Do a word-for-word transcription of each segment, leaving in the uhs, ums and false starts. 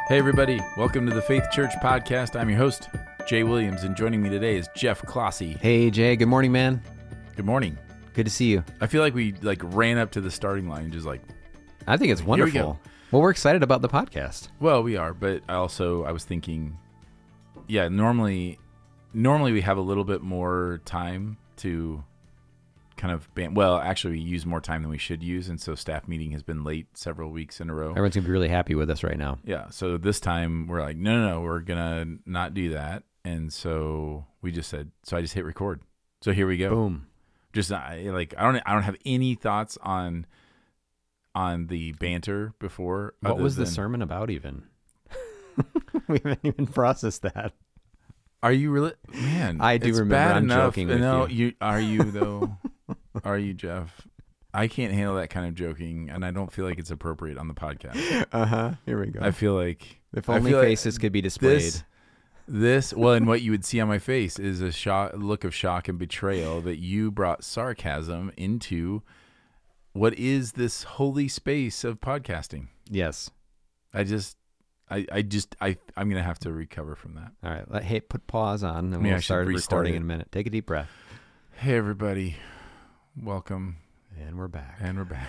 Hey everybody, welcome to the Faith Church Podcast. I'm your host, Jay Williams, and joining me today is Jeff Clossy. Hey Jay, good morning, man. Good morning. Good to see you. I feel like we like ran up to the starting line, just like, I think it's we wonderful. go. Well, we're excited about the podcast. well, we are, but I also I was thinking, yeah, normally, normally we have a little bit more time to kind of ban- well, actually, we use more time than we should use, and so staff meeting has been late several weeks in a row. Everyone's gonna be really happy with us right now. Yeah, so this time we're like, no, no, no, we're gonna not do that, and so we just said, so I just hit record. So here we go. Boom. Just uh, like I don't, I don't have any thoughts on on the banter before. What was than, the sermon about even? We haven't even processed that. Are you really, man? I do it's remember. Bad I'm enough. joking with no, you. you. Are you though? Are you, Jeff? I can't handle that kind of joking, and I don't feel like it's appropriate on the podcast. Uh huh. Here we go. I feel like if I only feel like faces could be displayed. This, this, well, and what you would see on my face is a shock, look of shock and betrayal that you brought sarcasm into what is this holy space of podcasting. Yes. I just, I, I just, I, I'm gonna have to recover from that. All right. Let, hey, put pause on, and Maybe I we'll should start restart recording it. in a minute. Take a deep breath, Hey, everybody, welcome, and we're back. and we're back.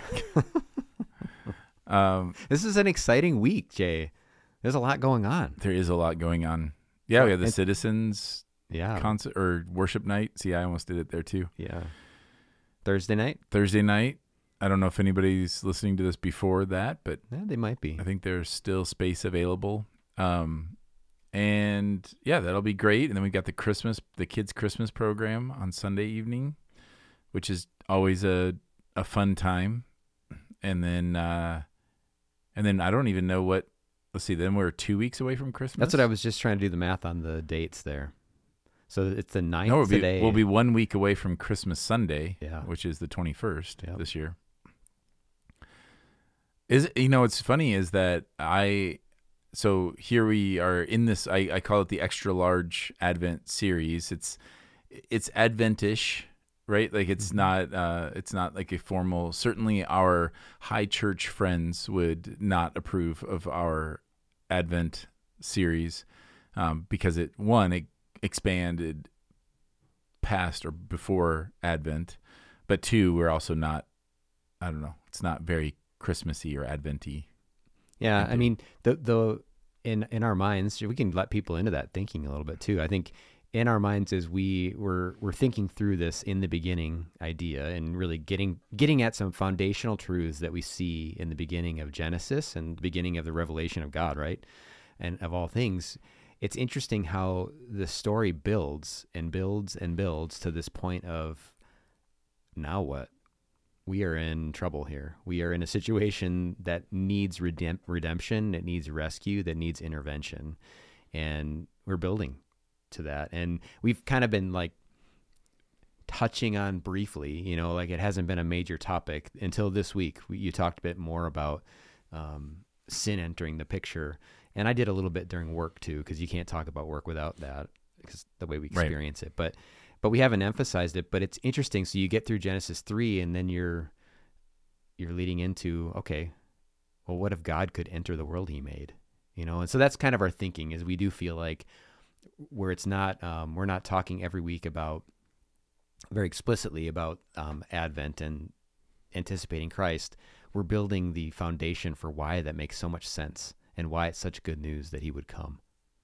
um, This is an exciting week, Jay. There's a lot going on. there is a lot going on. Yeah, we have the And- Citizens Yeah. concert or worship night. See, I almost did it there too. yeah. Thursday night. Thursday night. I don't know if anybody's listening to this before that, but Yeah, they might be. I think there's still space available. Um, and yeah, that'll be great. And then we've got the Christmas, the kids' Christmas program on Sunday evening, which is always a, a fun time. And then, uh, and then I don't even know what, let's see, then we're two weeks away from Christmas. That's what I was just trying to do the math on the dates there. So it's the ninth No, we'll be, today. we'll be one week away from Christmas Sunday, Yeah. which is the twenty-first Yep. this year. Is you know what's funny is that I so here we are in this I, I call it the extra large Advent series. It's it's Adventish, right? Like it's Mm-hmm. not uh, it's not like a formal. Certainly, our high church friends would not approve of our Advent series um, because it one it expanded past or before Advent, but two we're also not. I don't know. It's not very Christmassy or Adventy. Yeah, Thank I you. mean, the the in in our minds, we can let people into that thinking a little bit too. I think in our minds, as we were we're thinking through this in the beginning idea and really getting getting at some foundational truths that we see in the beginning of Genesis and the beginning of the revelation of God, right? And of all things, it's interesting how the story builds and builds and builds to this point of now what? We are in trouble here. We are in a situation that needs redemp- redemption, it needs rescue, that needs intervention. And we're building to that. And we've kind of been like touching on briefly, you know, like it hasn't been a major topic until this week. We, you talked a bit more about um, sin entering the picture. And I did a little bit during work too, because you can't talk about work without that, because the way we Right. experience it. But But we haven't emphasized it, but it's interesting. So you get through Genesis three and then you're you're leading into, okay, well, what if God could enter the world he made? You know, and so that's kind of our thinking is we do feel like where it's not, um, we're not talking every week about, very explicitly about um, Advent and anticipating Christ. We're building the foundation for why that makes so much sense and why it's such good news that he would come.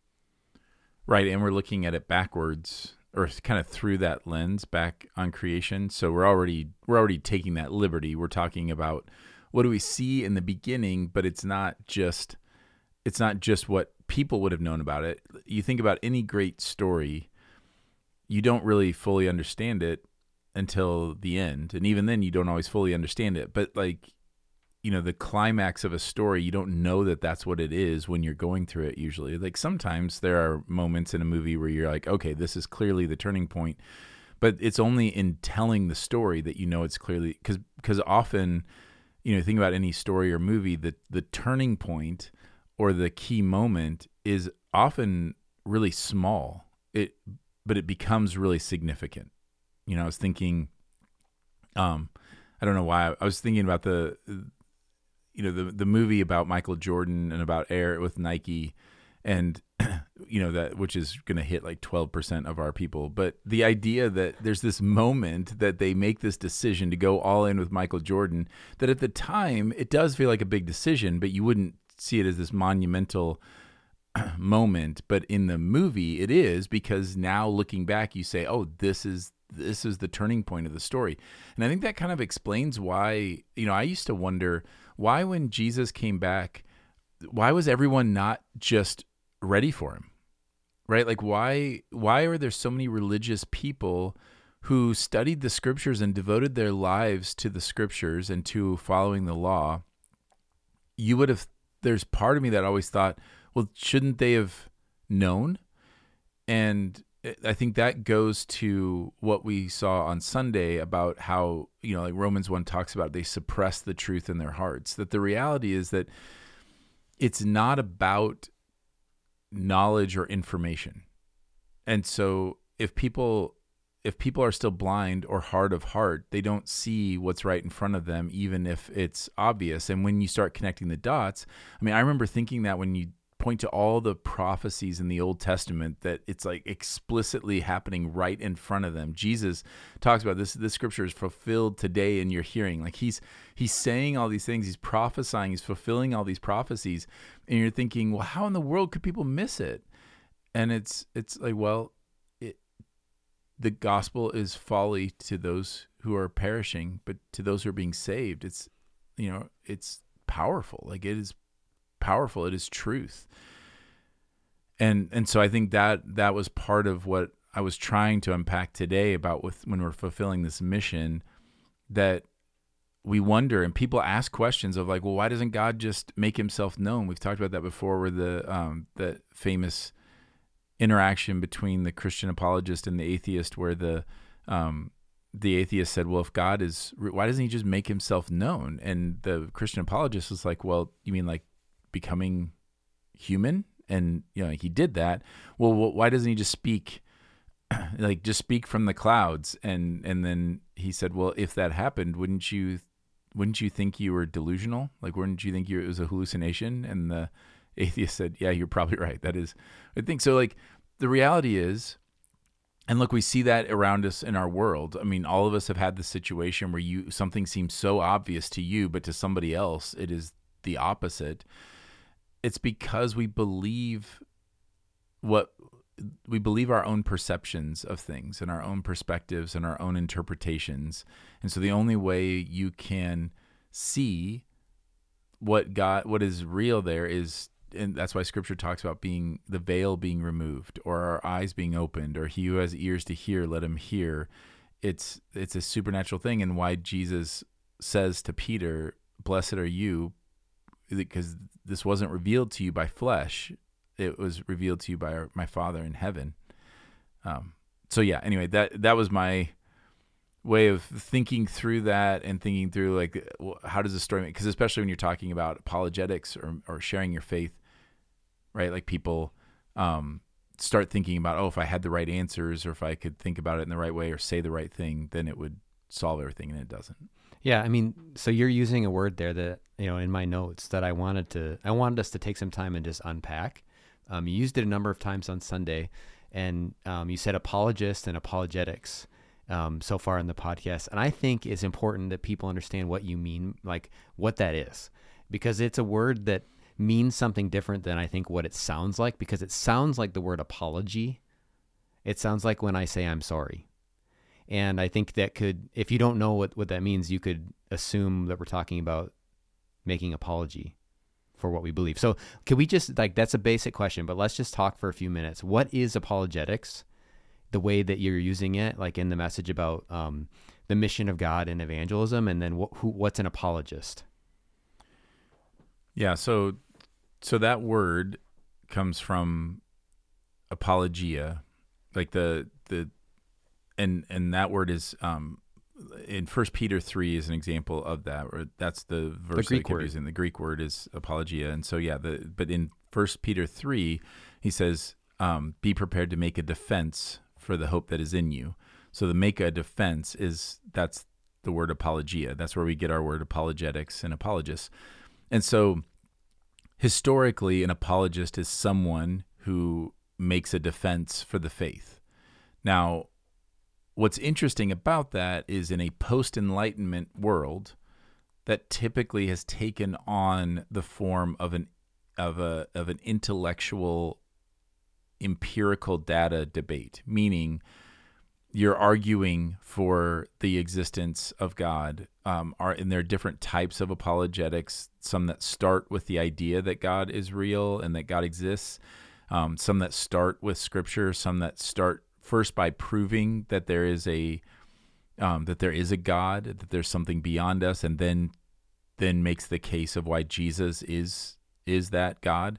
Right, and we're looking at it backwards or kind of through that lens back on creation. So we're already we're already taking that liberty. We're talking about what do we see in the beginning, but it's not just it's not just what people would have known about it. You think about any great story, you don't really fully understand it until the end. And even then you don't always fully understand it. But like, you know, the climax of a story, you don't know that that's what it is when you're going through it usually. Like sometimes there are moments in a movie where you're like, okay, this is clearly the turning point. But it's only in telling the story that you know it's clearly, because because often, you know, think about any story or movie, the, the turning point or the key moment is often really small. It, but it becomes really significant. You know, I was thinking, um, I don't know why, I was thinking about the, you know, the the movie about Michael Jordan and about Air with Nike, and you know that which is going to hit like twelve percent of our people. But the idea that there's this moment that they make this decision to go all in with Michael Jordan, that at the time it does feel like a big decision, but you wouldn't see it as this monumental moment. But in the movie, it is, because now looking back, you say, "Oh, this is this is the turning point of the story." And I think that kind of explains why. You know, I used to wonder why, when Jesus came back, why was everyone not just ready for him, right? Like why why are there so many religious people who studied the scriptures and devoted their lives to the scriptures and to following the law? You would have, there's part of me that always thought, well, shouldn't they have known? And I think that goes to what we saw on Sunday about how, you know, like Romans one talks about, they suppress the truth in their hearts. That the reality is that it's not about knowledge or information. And so if people if people are still blind or hard of heart, they don't see what's right in front of them, even if it's obvious. And when you start connecting the dots, I mean, I remember thinking that when you point to all the prophecies in the Old Testament, that it's like explicitly happening right in front of them. Jesus talks about this, this scripture is fulfilled today in your hearing. Like he's, he's saying all these things, he's prophesying, he's fulfilling all these prophecies. And you're thinking, well, how in the world could people miss it? And it's, it's like, well, it, the gospel is folly to those who are perishing, but to those who are being saved, it's, you know, it's powerful. Like it is powerful. It is truth. And and so I think that that was part of what I was trying to unpack today about with when we're fulfilling this mission, that we wonder, and people ask questions of like, well, why doesn't God just make himself known? We've talked about that before, where the um, the famous interaction between the Christian apologist and the atheist, where the um, the atheist said, well, if God is, why doesn't he just make himself known? And the Christian apologist was like, well, you mean like becoming human? And, you know, he did that. Well, why doesn't he just speak, like just speak from the clouds? And, and then he said, well, if that happened, wouldn't you, wouldn't you think you were delusional? Like, wouldn't you think you, it was a hallucination? And the atheist said, yeah, you're probably right. That is, I think so. Like the reality is, and look, we see that around us in our world. I mean, all of us have had the situation where you, something seems so obvious to you, but to somebody else, it is the opposite. It's because we believe what we believe our own perceptions of things and our own perspectives and our own interpretations. And so the only way you can see what God, what is real there is, and that's why scripture talks about being the veil being removed, or our eyes being opened, or he who has ears to hear, let him hear. It's, it's a supernatural thing. And why Jesus says to Peter, blessed are you, because this wasn't revealed to you by flesh. It was revealed to you by our, my Father in heaven. Um, so yeah, anyway, that, that was my way of thinking through that, and thinking through like, how does the story make, because especially when you're talking about apologetics or, or sharing your faith, right? Like people um, start thinking about, oh, if I had the right answers, or if I could think about it in the right way or say the right thing, then it would solve everything, and it doesn't. Yeah, I mean, so you're using a word there that, you know, in my notes that I wanted to, I wanted us to take some time and just unpack. Um, you used it a number of times on Sunday, and um, you said apologist and apologetics um, so far in the podcast. And I think it's important that people understand what you mean, like what that is, because it's a word that means something different than I think what it sounds like, because it sounds like the word apology. It sounds like when I say I'm sorry. And I think that could, if you don't know what, what that means, you could assume that we're talking about making apology for what we believe. So can we just, like, that's a basic question, but let's just talk for a few minutes. What is apologetics, the way that you're using it, like in the message about um, the mission of God and evangelism, and then wh- who, what's an apologist? Yeah, so so that word comes from apologia, like the the and and that word is um, in First Peter three is an example of that. Or that's the verse the Greek that I kept word. using. The Greek word is apologia, and so yeah, the but in First Peter three, he says, um, "Be prepared to make a defense for the hope that is in you." So the make a defense is that's the word apologia. That's where we get our word apologetics and apologists. And so historically, an apologist is someone who makes a defense for the faith. Now, what's interesting about that is in a post-Enlightenment world that typically has taken on the form of an of a of an intellectual empirical data debate, meaning you're arguing for the existence of God. Um, are and there are different types of apologetics. Some that start with the idea that God is real and that God exists. Um, some that start with Scripture. Some that start first by proving that there is a um, that there is a God, that there's something beyond us, and then then makes the case of why Jesus is is that God.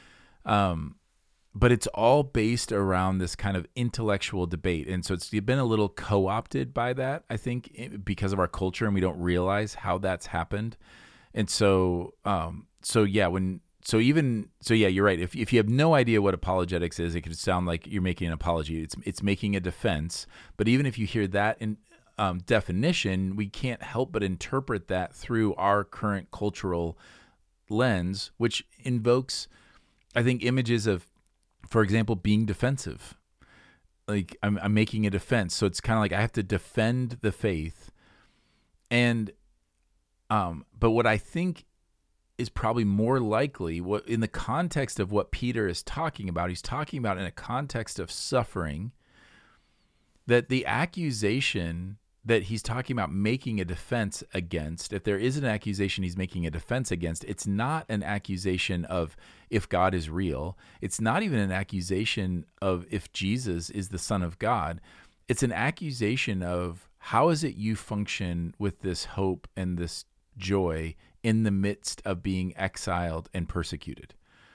Um, but it's all based around this kind of intellectual debate. And so it's been a little co-opted by that, I think, because of our culture, and we don't realize how that's happened. And so, um, so yeah, when, so even, so yeah, you're right. If if you have no idea what apologetics is, it could sound like you're making an apology. It's it's making a defense. But even if you hear that in um, definition, we can't help but interpret that through our current cultural lens, which invokes, I think, images of, for example, being defensive. Like I'm, I'm making a defense. So it's kind of like I have to defend the faith. And, um, but what I think is probably more likely, what in the context of what Peter is talking about, he's talking about in a context of suffering, that the accusation that he's talking about making a defense against, if there is an accusation he's making a defense against, it's not an accusation of if God is real. It's not even an accusation of if Jesus is the Son of God. It's an accusation of how is it you function with this hope and this joy in the midst of being exiled and persecuted.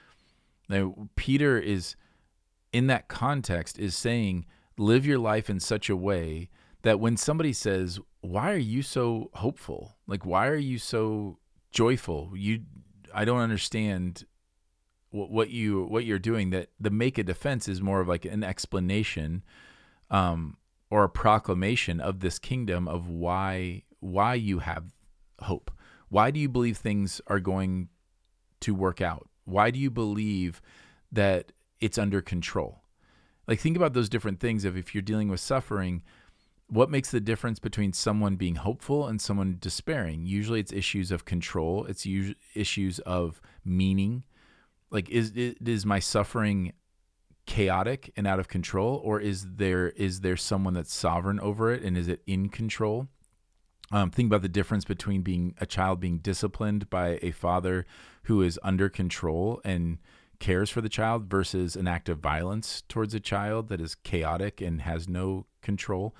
Now, Peter is, in that context, is saying, live your life in such a way that when somebody says, why are you so hopeful? Like, why are you so joyful? You, I don't understand what, what you, what you're doing. That the make a defense is more of like an explanation, um, or a proclamation of this kingdom of why, why you have hope. Why do you believe things are going to work out? Why do you believe that it's under control? Like, think about those different things of if you're dealing with suffering, what makes the difference between someone being hopeful and someone despairing? Usually it's issues of control. It's usually issues of meaning. Like, is is my suffering chaotic and out of control, or is there is there someone that's sovereign over it, and is it in control? Um, think about the difference between being a child being disciplined by a father who is under control and cares for the child versus an act of violence towards a child that is chaotic and has no control.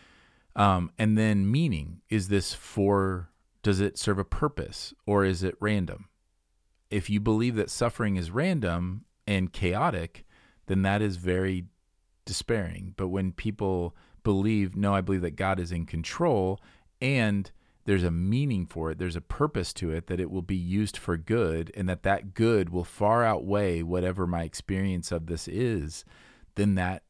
Um, and then meaning, is this for, does it serve a purpose, or is it random? If you believe that suffering is random and chaotic, then that is very despairing. But when people believe, no, I believe that God is in control and there's a meaning for it, there's a purpose to it, that it will be used for good, and that that good will far outweigh whatever my experience of this is, then that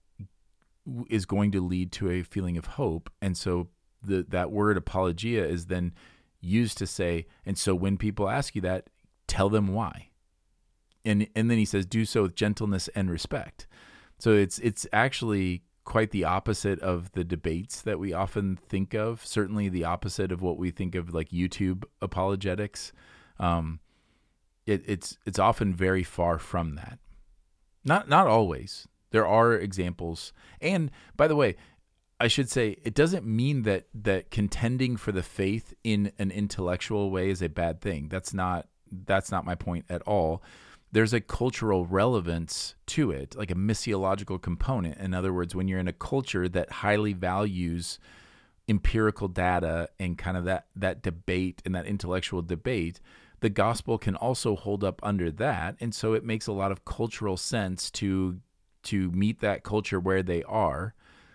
is going to lead to a feeling of hope. And so the that word apologia is then used to say, and so when people ask you that, tell them why. And and then he says, do so with gentleness and respect. So it's it's actually quite the opposite of the debates that we often think of, certainly the opposite of what we think of like YouTube apologetics. Um, it, it's it's often very far from that. Not not always. There are examples. And by the way, I should say it doesn't mean that that contending for the faith in an intellectual way is a bad thing. That's not that's not my point at all. There's a cultural relevance to it, like a missiological component. In other words, when you're in a culture that highly values empirical data and kind of that that debate and that intellectual debate, the gospel can also hold up under that. And so it makes a lot of cultural sense to to meet that culture where they are.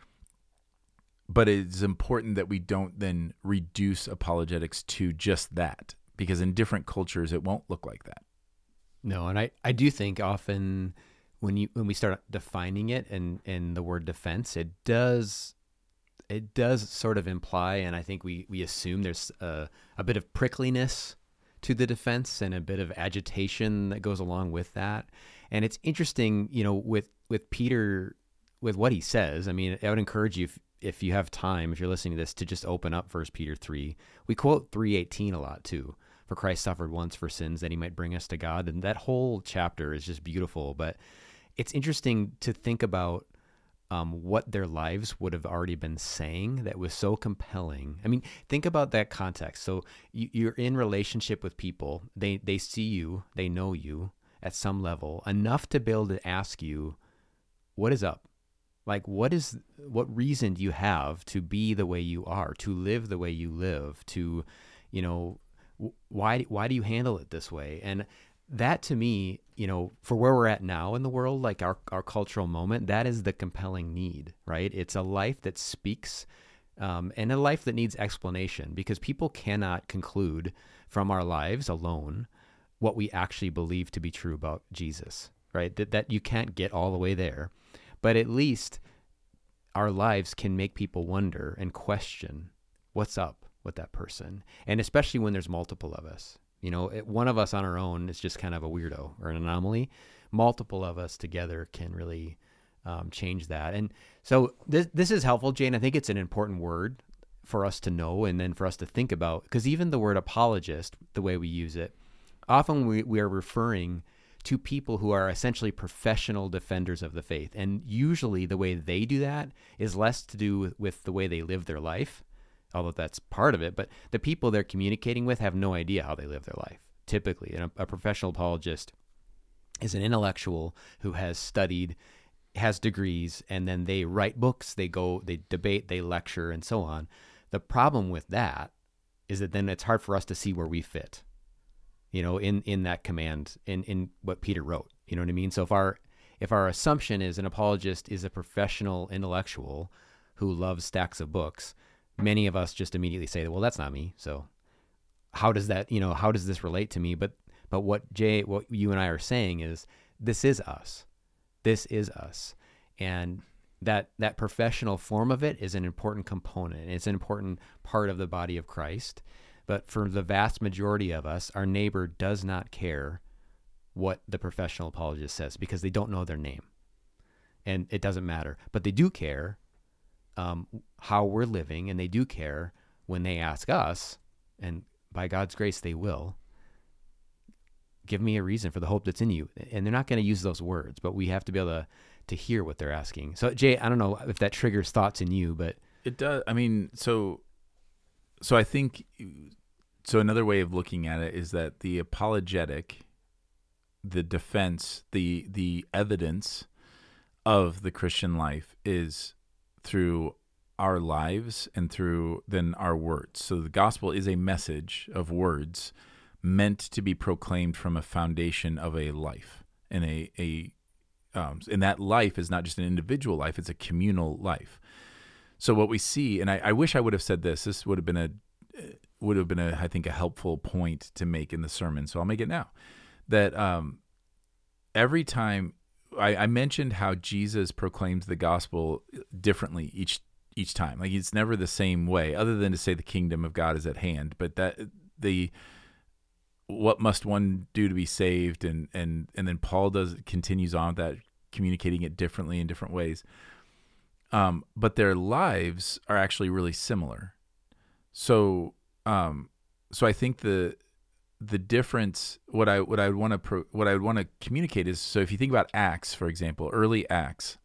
But it's important that we don't then reduce apologetics to just that, because in different cultures, it won't look like that. No, and I, I do think often when you when we start defining it and, and the word defense, it does it does sort of imply, and I think we, we assume there's a, a bit of prickliness to the defense and a bit of agitation that goes along with that. And it's interesting, you know, with, with Peter, with what he says. I mean, I would encourage you, if, if you have time, if you're listening to this, to just open up First Peter three. We quote three eighteen a lot too. For Christ suffered once for sins that he might bring us to God. And that whole chapter is just beautiful. But it's interesting to think about um, what their lives would have already been saying that was so compelling. I mean, think about that context. So you, you're in relationship with people. They, they see you, they know you at some level, enough to be able to ask you, what is up? Like, what is, what reason do you have to be the way you are, to live the way you live, to, you know, why, why do you handle it this way? And that, to me, you know, for where we're at now in the world, like our, our cultural moment, that is the compelling need, right? It's a life that speaks, um, and a life that needs explanation, because people cannot conclude from our lives alone what we actually believe to be true about Jesus, right? That, that you can't get all the way there, but at least our lives can make people wonder and question what's up with that person. And especially when there's multiple of us. You know, it, one of us on our own is just kind of a weirdo or an anomaly. Multiple of us together can really um, change that. And so this this is helpful, Jane. I think it's an important word for us to know and then for us to think about, because even the word apologist, the way we use it, often we, we are referring to people who are essentially professional defenders of the faith. And usually the way they do that is less to do with, with the way they live their life, although that's part of it, but the people they're communicating with have no idea how they live their life. Typically, and a, a professional apologist is an intellectual who has studied, has degrees, and then they write books, they go, they debate, they lecture, and so on. The problem with that is that then it's hard for us to see where we fit, you know, in, in that command, in, in what Peter wrote. You know what I mean? So if our, if our assumption is an apologist is a professional intellectual who loves stacks of books, many of us just immediately say, well, that's not me. So how does that, you know, how does this relate to me? But, but what Jay, what you and I are saying is, this is us. This is us. And that, that professional form of it is an important component. It's an important part of the body of Christ. But for the vast majority of us, our neighbor does not care what the professional apologist says because they don't know their name. And it doesn't matter. But they do care Um, how we're living, and they do care when they ask us, and by God's grace they will, give me a reason for the hope that's in you. And they're not going to use those words, but we have to be able to, to hear what they're asking. So Jay, I don't know if that triggers thoughts in you, but it does. I mean, so, so I think, so another way of looking at it is that the apologetic, the defense, the, the evidence of the Christian life is through our lives and through then our words. So the gospel is a message of words meant to be proclaimed from a foundation of a life, and a a um, and that life is not just an individual life; it's a communal life. So what we see, and I, I wish I would have said this. This would have been a would have been a I think a helpful point to make in the sermon. So I'll make it now. That um, every time. I, I mentioned how Jesus proclaims the gospel differently each each time. Like, it's never the same way, other than to say the kingdom of God is at hand. But that the what must one do to be saved, and and and then Paul does continues on with that, communicating it differently in different ways. Um, but their lives are actually really similar. So um, so I think the the difference, what I what I would want to pro, what I would want to communicate is, so if you think about Acts, for example, early Acts,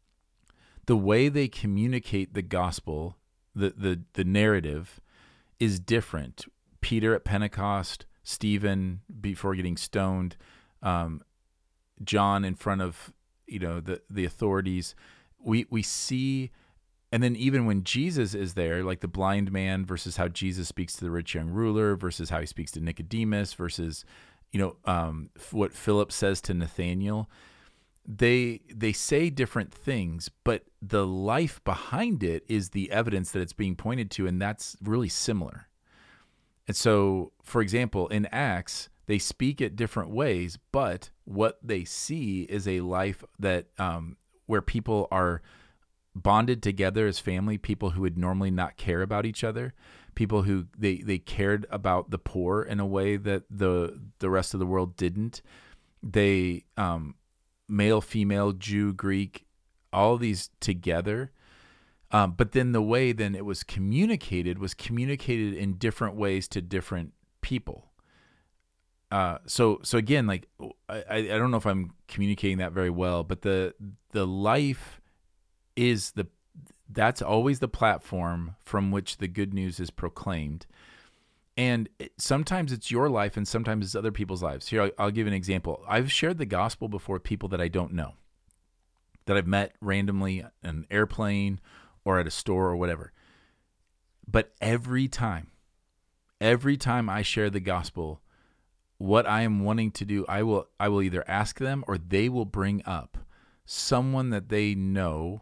the way they communicate the gospel, the the the narrative, is different. Peter at Pentecost, Stephen before getting stoned, um, John in front of you know the the authorities. We we see. And then even when Jesus is there, like the blind man versus how Jesus speaks to the rich young ruler versus how he speaks to Nicodemus versus, you know, um, what Philip says to Nathaniel, they they say different things, but the life behind it is the evidence that it's being pointed to, and that's really similar. And so, for example, in Acts, they speak it different ways, but what they see is a life that um, where people are bonded together as family, people who would normally not care about each other, people who they, they cared about the poor in a way that the the rest of the world didn't. They um, male, female, Jew, Greek, all these together. Um, but then the way then it was communicated was communicated in different ways to different people. Uh, so so again, like I, I don't know if I'm communicating that very well, but the the life is the that's always the platform from which the good news is proclaimed. And it, sometimes it's your life and sometimes it's other people's lives. Here, I'll, I'll give an example. I've shared the gospel before with people that I don't know, that I've met randomly in an airplane or at a store or whatever. But every time, every time I share the gospel, what I am wanting to do, I will I will either ask them or they will bring up someone that they know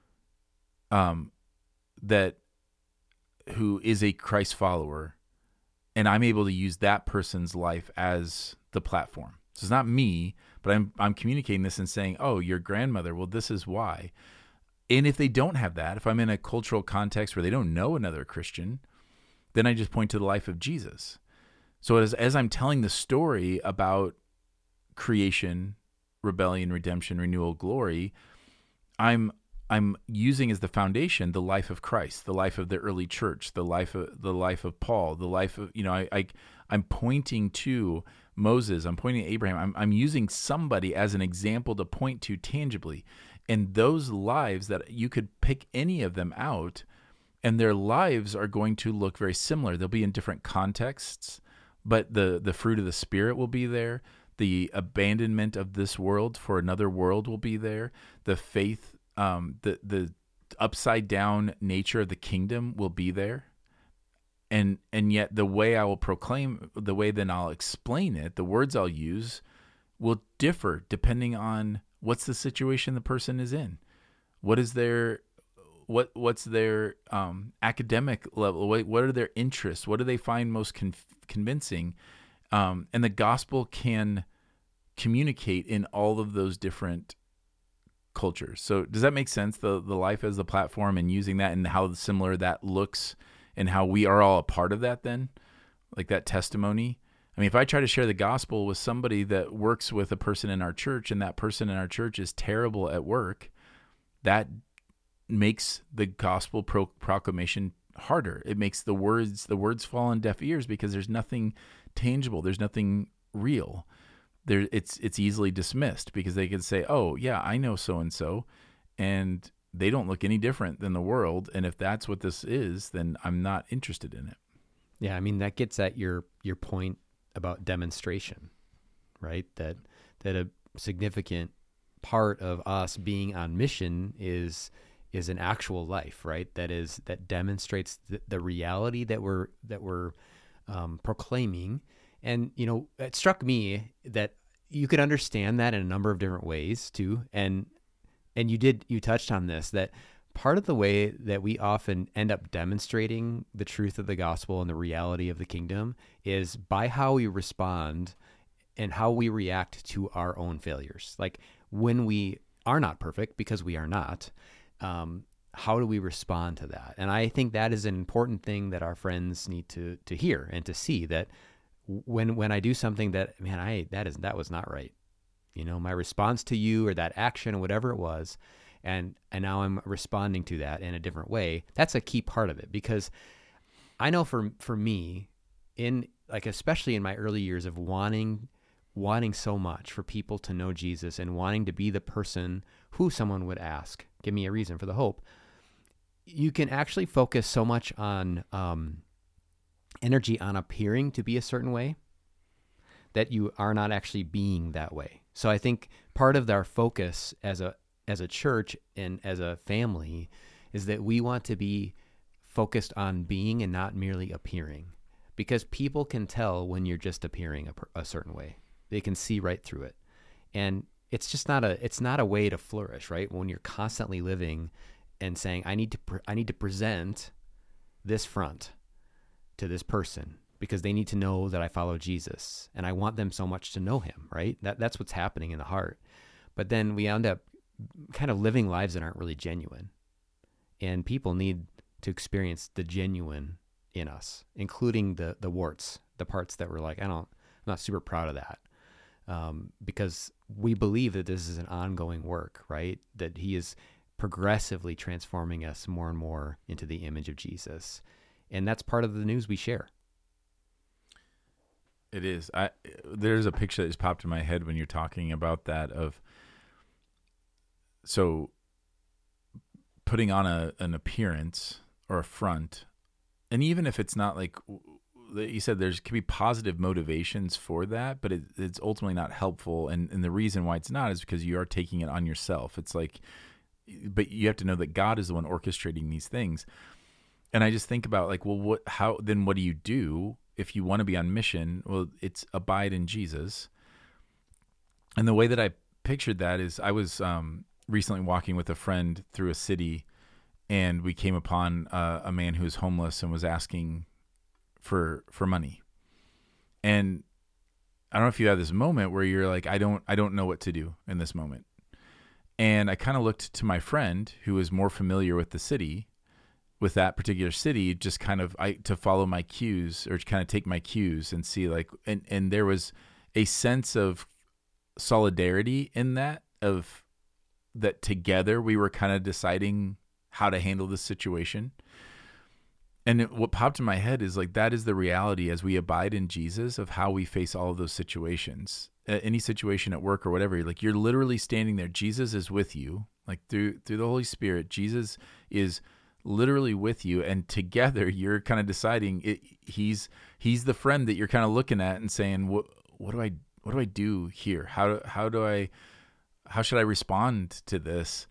um, that who is a Christ follower, and I'm able to use that person's life as the platform. So it's not me, but I'm I'm communicating this and saying, oh, your grandmother, well, this is why. And if they don't have that, if I'm in a cultural context where they don't know another Christian, then I just point to the life of Jesus. So as as I'm telling the story about creation, rebellion, redemption, renewal, glory, I'm I'm using as the foundation the life of Christ, the life of the early church, the life of the life of Paul, the life of, you know, I, I I'm pointing to Moses, I'm pointing to Abraham, I'm I'm using somebody as an example to point to tangibly. And those lives that you could pick any of them out, and their lives are going to look very similar. They'll be in different contexts, but the the fruit of the Spirit will be there. The abandonment of this world for another world will be there. The faith, um, the the upside down nature of the kingdom will be there. And and yet the way I will proclaim, the way then I'll explain it, the words I'll use will differ depending on what's the situation the person is in. What is their what what's their um, academic level? What, what are their interests? What do they find most con- convincing? Um, and the gospel can communicate in all of those different cultures. So does that make sense? The the life as the platform and using that and how similar that looks and how we are all a part of that then? Like that testimony? I mean, if I try to share the gospel with somebody that works with a person in our church and that person in our church is terrible at work, that makes the gospel pro- proclamation harder. It makes the words the words fall on deaf ears because there's nothing tangible. There's nothing real. There, it's it's easily dismissed because they can say, "Oh, yeah, I know so and so," and they don't look any different than the world. And if that's what this is, then I'm not interested in it. Yeah, I mean that gets at your your point about demonstration, right? That that a significant part of us being on mission is is an actual life, right? That is that demonstrates the, the reality that we're that we're um, proclaiming. And you know, it struck me that you could understand that in a number of different ways too. And and you did you touched on this, that part of the way that we often end up demonstrating the truth of the gospel and the reality of the kingdom is by how we respond and how we react to our own failures. Like when we are not perfect, because we are not, um, how do we respond to that? And I think that is an important thing that our friends need to to hear and to see, that when when I do something that, man, I that is that was not right. You know, my response to you or that action or whatever it was, and and now I'm responding to that in a different way. That's a key part of it, because I know for for me, in like especially in my early years of wanting wanting so much for people to know Jesus and wanting to be the person who someone would ask, give me a reason for the hope, you can actually focus so much on um, energy on appearing to be a certain way that you are not actually being that way. So I think part of our focus as a as a church and as a family is that we want to be focused on being and not merely appearing, because people can tell when you're just appearing a, a certain way. They can see right through it. And it's just not a it's not a way to flourish, right? When you're constantly living and saying, I need to pre- I need to present this front to this person because they need to know that I follow Jesus and I want them so much to know him, right? That that's what's happening in the heart. But then we end up kind of living lives that aren't really genuine. And people need to experience the genuine in us, including the the warts, the parts that we're like, I don't, I'm not super proud of that. Um, because we believe that this is an ongoing work, right? That he is progressively transforming us more and more into the image of Jesus. And that's part of the news we share. It is. I, there's a picture that just popped in my head when you're talking about that of, so putting on a, an appearance or a front, and even if it's not like, you said, there's could be positive motivations for that, but it, it's ultimately not helpful. And, and the reason why it's not is because you are taking it on yourself. It's like, but you have to know that God is the one orchestrating these things. And I just think about like, well, what, how, then what do you do if you want to be on mission? Well, it's abide in Jesus. And the way that I pictured that is I was um, recently walking with a friend through a city, and we came upon uh, a man who was homeless and was asking for for money. And I don't know if you have this moment where you're like, I don't I don't know what to do in this moment. And I kind of looked to my friend who was more familiar with the city, with that particular city, just kind of I to follow my cues, or to kind of take my cues and see like, and, and there was a sense of solidarity in that, of that together we were kind of deciding how to handle this situation. And it, what popped in my head is like, that is the reality as we abide in Jesus of how we face all of those situations. Uh, any situation at work or whatever, like you're literally standing there. Jesus is with you, like through through the Holy Spirit. Jesus is literally with you, and together you're kind of deciding. It, he's he's the friend that you're kind of looking at and saying, what what do I what do I do here? How do, how do I how should I respond to this?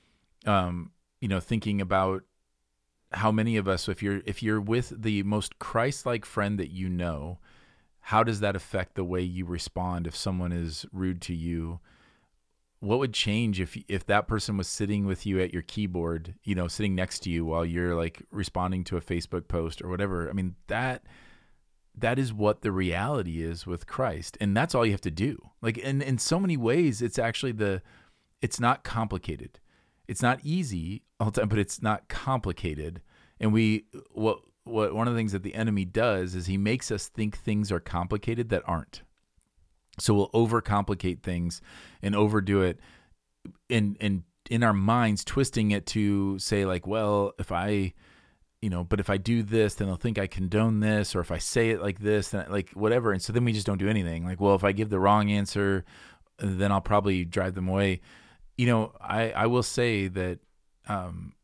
Um, you know, thinking about how many of us, if you're if you're with the most Christ-like friend that you know, how does that affect the way you respond if someone is rude to you? What would change if if that person was sitting with you at your keyboard, you know, sitting next to you while you're like responding to a Facebook post or whatever? I mean, that that is what the reality is with Christ, and that's all you have to do. Like, in in so many ways, it's actually the it's not complicated. It's not easy all the time, but it's not complicated. And we, what, what, one of the things that the enemy does is he makes us think things are complicated that aren't. So we'll overcomplicate things and overdo it in, in, in our minds, twisting it to say like, well, if I, you know, but if I do this, then they'll think I condone this, or if I say it like this, then like whatever. And so then we just don't do anything. Like, well, if I give the wrong answer, then I'll probably drive them away. You know, I, I will say that, um,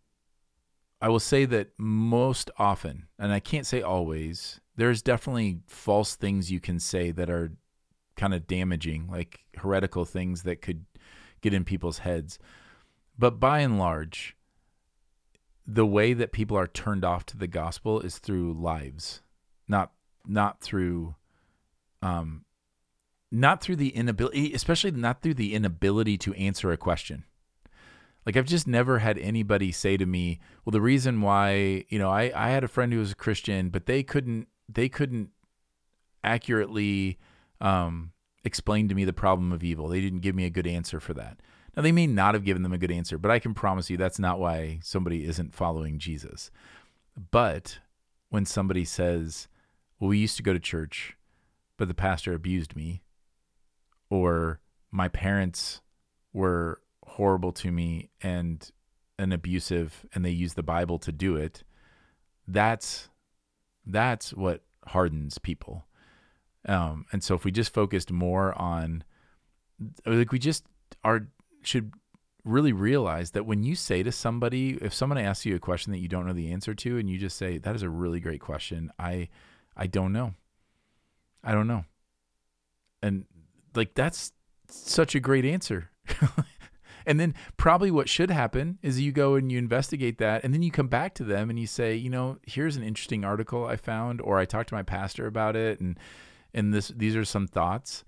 I will say that most often, and I can't say always, there's definitely false things you can say that are kind of damaging, like heretical things that could get in people's heads. But by and large, the way that people are turned off to the gospel is through lives, not not through, um, not through the inability, especially not through the inability to answer a question. Like, I've just never had anybody say to me, well, the reason why, you know, I, I had a friend who was a Christian, but they couldn't, they couldn't accurately um, explain to me the problem of evil. They didn't give me a good answer for that. Now, they may not have given them a good answer, but I can promise you that's not why somebody isn't following Jesus. But when somebody says, well, we used to go to church, but the pastor abused me, or my parents were horrible to me and and abusive, and they use the Bible to do it, that's that's what hardens people. Um, and so if we just focused more on, like, we just are should really realize that when you say to somebody, if someone asks you a question that you don't know the answer to, and you just say, that is a really great question, I I don't know. I don't know. And like, that's such a great answer. And then probably what should happen is you go and you investigate that, and then you come back to them and you say, you know, here's an interesting article I found, or I talked to my pastor about it, and and this these are some thoughts.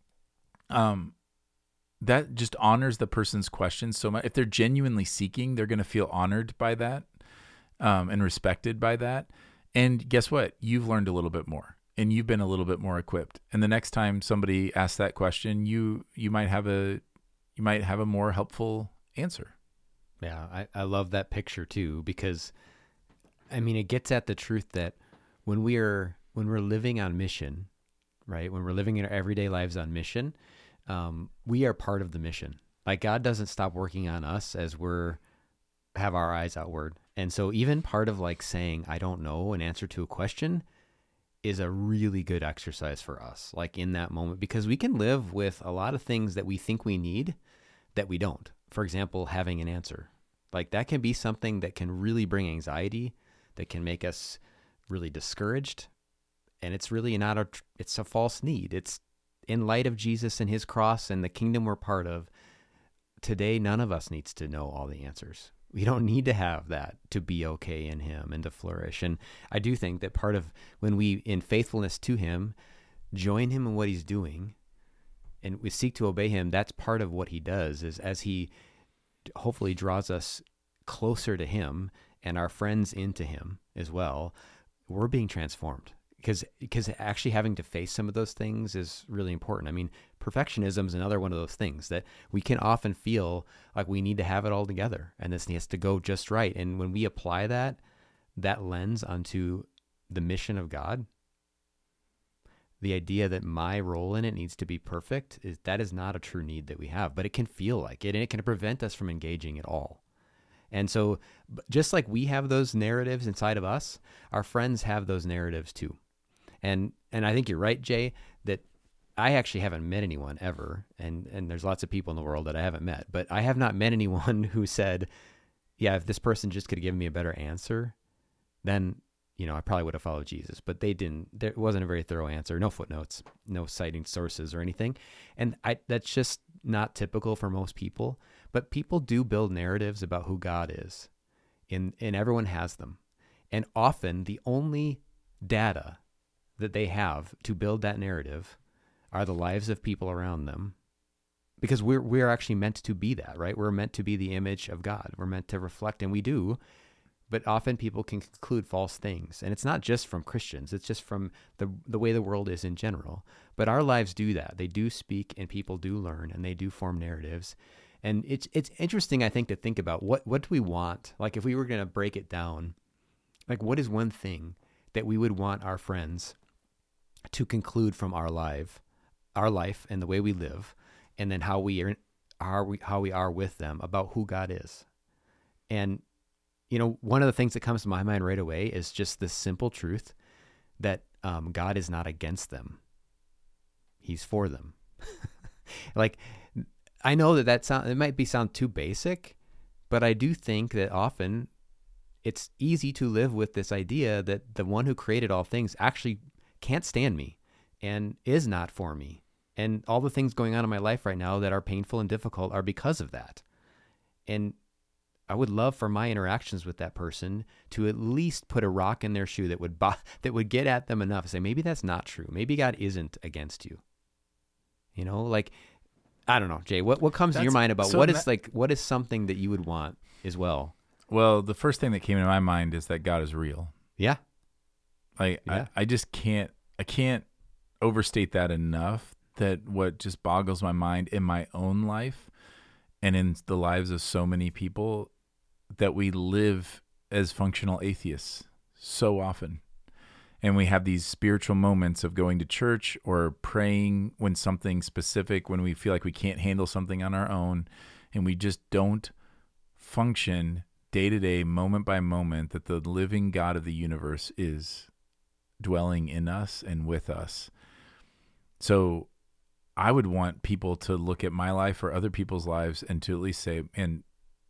Um, that just honors the person's question so much. If they're genuinely seeking, they're going to feel honored by that, um, and respected by that. And guess what? You've learned a little bit more, and you've been a little bit more equipped. And the next time somebody asks that question, you you might have a you might have a more helpful answer. Yeah, I, I love that picture too, because I mean, it gets at the truth that when we are when we're living on mission, right? When we're living in our everyday lives on mission, um, we are part of the mission. Like God doesn't stop working on us as we're have our eyes outward. And so even part of like saying, I don't know, an answer to a question is a really good exercise for us, like in that moment, because we can live with a lot of things that we think we need that we don't. For example, having an answer. Like that can be something that can really bring anxiety, that can make us really discouraged. And it's really not a, it's a false need. It's in light of Jesus and his cross and the kingdom we're part of. Today, none of us needs to know all the answers. We don't need to have that to be okay in him and to flourish. And I do think that part of when we, in faithfulness to him, join him in what he's doing and we seek to obey him, that's part of what he does is as he hopefully draws us closer to him and our friends into him as well, we're being transformed. Because because actually having to face some of those things is really important. I mean, perfectionism is another one of those things that we can often feel like we need to have it all together and this needs to go just right. And when we apply that, that lens onto the mission of God, the idea that my role in it needs to be perfect, is that is not a true need that we have, but it can feel like it and it can prevent us from engaging at all. And so just like we have those narratives inside of us, our friends have those narratives too. And and I think you're right, Jay, that I actually haven't met anyone ever, and, and there's lots of people in the world that I haven't met, but I have not met anyone who said, yeah, if this person just could have given me a better answer, then, you know, I probably would have followed Jesus. But they didn't. There wasn't a very thorough answer, no footnotes, no citing sources or anything. And I that's just not typical for most people. But people do build narratives about who God is, and, and everyone has them. And often the only data that they have to build that narrative are the lives of people around them, because we're we're actually meant to be that, right? We're meant to be the image of God. We're meant to reflect, and we do. But often people can conclude false things, and it's not just from Christians. It's just from the the way the world is in general. But our lives do that. They do speak, and people do learn, and they do form narratives. And it's it's interesting, I think, to think about what what do we want? Like if we were going to break it down, like what is one thing that we would want our friends to conclude from our life, our life and the way we live, and then how we are, are we, how we are with them about who God is. And, you know, one of the things that comes to my mind right away is just this simple truth that um, God is not against them. He's for them. Like, I know that that sound, it might be sound too basic, but I do think that often it's easy to live with this idea that the one who created all things actually can't stand me and is not for me. And all the things going on in my life right now that are painful and difficult are because of that. And I would love for my interactions with that person to at least put a rock in their shoe that would bo- that would get at them enough to say, maybe that's not true. Maybe God isn't against you. You know, like, I don't know, Jay, what, what comes That's, to your mind about so what ma- is like, what is something that you would want as well? Well, the first thing that came into my mind is that God is real. Yeah. Like Yeah. I, I just can't, I can't overstate that enough, that what just boggles my mind in my own life and in the lives of so many people, that we live as functional atheists so often. And we have these spiritual moments of going to church or praying when something specific, when we feel like we can't handle something on our own, and we just don't function day to day, moment by moment, that the living God of the universe is dwelling in us and with us. So I would want people to look at my life or other people's lives and to at least say, and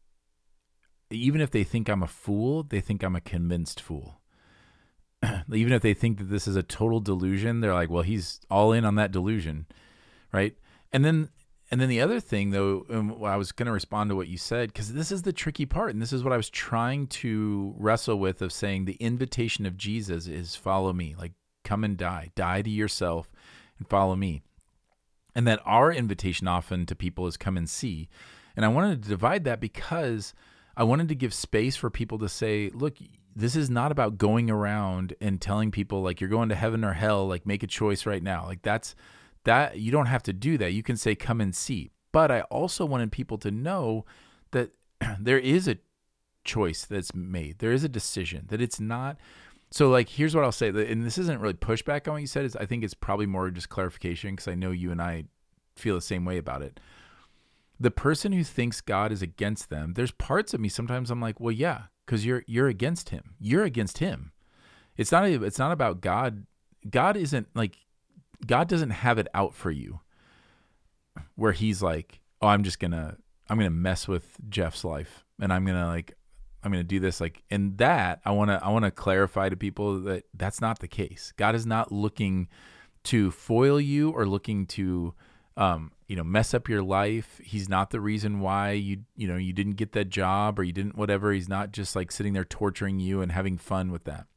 even if they think I'm a fool, they think I'm a convinced fool. Even if they think that this is a total delusion, they're like, well, he's all in on that delusion, right? And then and then the other thing, though, um, I was going to respond to what you said, because this is the tricky part, and this is what I was trying to wrestle with, of saying the invitation of Jesus is follow me, like come and die, die to yourself and follow me. And that our invitation often to people is come and see. And I wanted to divide that because I wanted to give space for people to say, look, this is not about going around and telling people like you're going to heaven or hell, like make a choice right now. Like that's that you don't have to do that. You can say, come and see. But I also wanted people to know that there is a choice that's made. There is a decision, that it's not, So like, here's what I'll say, and this isn't really pushback on what you said. Is I think it's probably more just clarification, because I know you and I feel the same way about it. The person who thinks God is against them, there's parts of me sometimes I'm like, well, yeah, because you're you're against him. You're against him. It's not a, it's not about God. God isn't like, God doesn't have it out for you where he's like, oh, I'm just gonna I'm gonna mess with Jeff's life, and I'm gonna like I'm gonna do this like and that. I wanna I wanna clarify to people that that's not the case. God is not looking to foil you or looking to um, you know, mess up your life. He's not the reason why you, you know, you didn't get that job or you didn't whatever. He's not just like sitting there torturing you and having fun with that.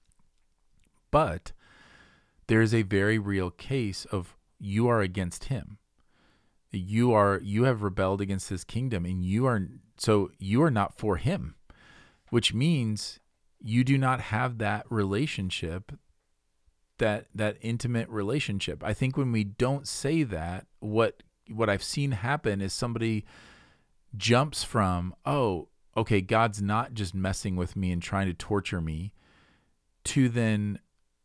But there is a very real case of you are against him. You are, you have rebelled against his kingdom, and you are, so you are not for him, which means you do not have that relationship, that that intimate relationship. I think when we don't say that, what what I've seen happen is somebody jumps from, oh, okay, God's not just messing with me and trying to torture me, to then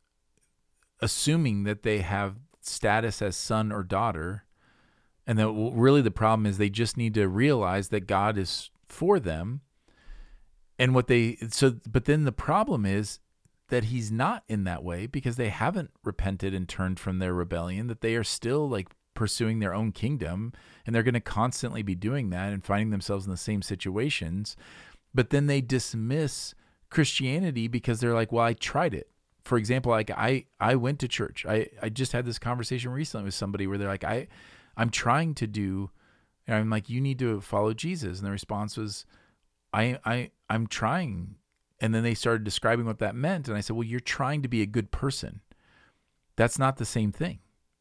assuming that they have status as son or daughter, and that really the problem is they just need to realize that God is for them. And what they so but then the problem is that he's not in that way, because they haven't repented and turned from their rebellion, that they are still like pursuing their own kingdom, and they're going to constantly be doing that and finding themselves in the same situations. But then they dismiss Christianity because they're like, well, I tried it. For example, like I, I went to church. I, I just had this conversation recently with somebody where they're like, I, I'm trying to do, and I'm like, you need to follow Jesus. And the response was, I, I, I'm trying. And then they started describing what that meant. And I said, well, you're trying to be a good person. That's not the same thing.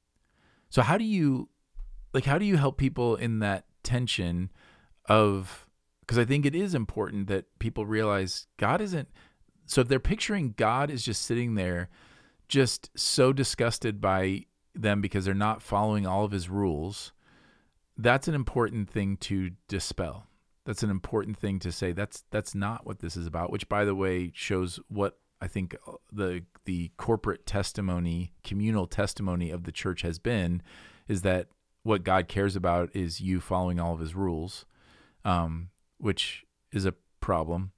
So how do you, like, how do you help people in that tension of, because I think it is important that people realize God isn't, so if they're picturing God is just sitting there, just so disgusted by them because they're not following all of his rules, that's an important thing to dispel. That's an important thing to say. That's that's not what this is about, which, by the way, shows what I think the the corporate testimony, communal testimony of the church has been, is that what God cares about is you following all of his rules, um, which is a problem.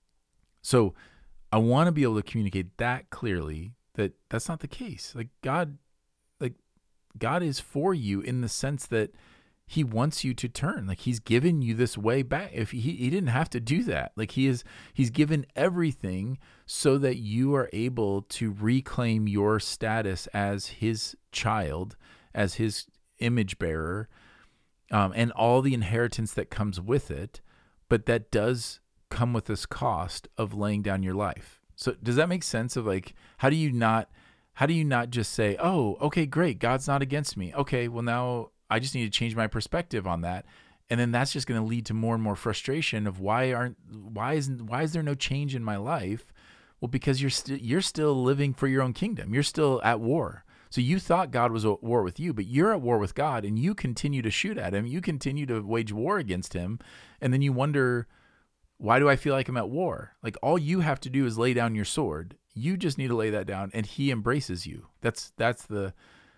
So I want to be able to communicate that clearly, that that's not the case. Like God, like God is for you in the sense that he wants you to turn. Like he's given you this way back. If he, he didn't have to do that, like he is, he's given everything so that you are able to reclaim your status as his child, as his image bearer, um, and all the inheritance that comes with it. But that does come with this cost of laying down your life. So does that make sense of like, how do you not, how do you not just say, oh, okay, great, God's not against me. Okay, well now I just need to change my perspective on that. And then that's just going to lead to more and more frustration of why aren't, why isn't, why is there no change in my life? Well, because you're still, you're still living for your own kingdom. You're still at war. So you thought God was at war with you, but you're at war with God, and you continue to shoot at him. You continue to wage war against him. And then you wonder, why do I feel like I'm at war? Like all you have to do is lay down your sword. You just need to lay that down, and he embraces you. That's, that's the,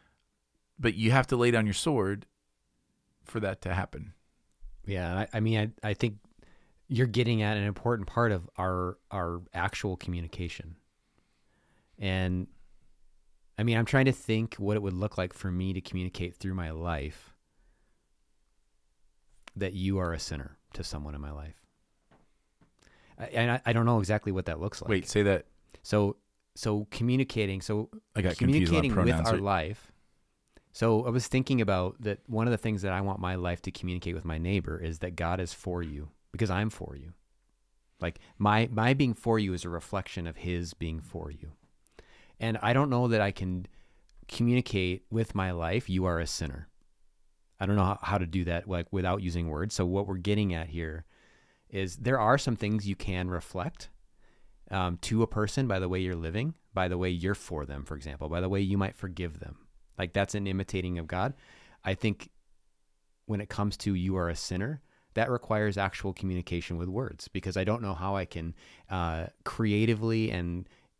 but you have to lay down your sword for that to happen. Yeah, I, I mean, I, I think you're getting at an important part of our our actual communication. And I mean, I'm trying to think what it would look like for me to communicate through my life that you are a sinner to someone in my life. I, and I, I don't know exactly what that looks like. Wait, say that. So so communicating, so I got communicating confused on with pronouns. our life. So I was thinking about that one of the things that I want my life to communicate with my neighbor is that God is for you because I'm for you. Like my my being for you is a reflection of his being for you. And I don't know that I can communicate with my life, you are a sinner. I don't know how, how to do that like without using words. So what we're getting at here is there are some things you can reflect um, to a person by the way you're living, by the way you're for them, for example, by the way you might forgive them. Like that's an imitating of God. I think when it comes to you are a sinner, that requires actual communication with words, because I don't know how I can uh, creatively and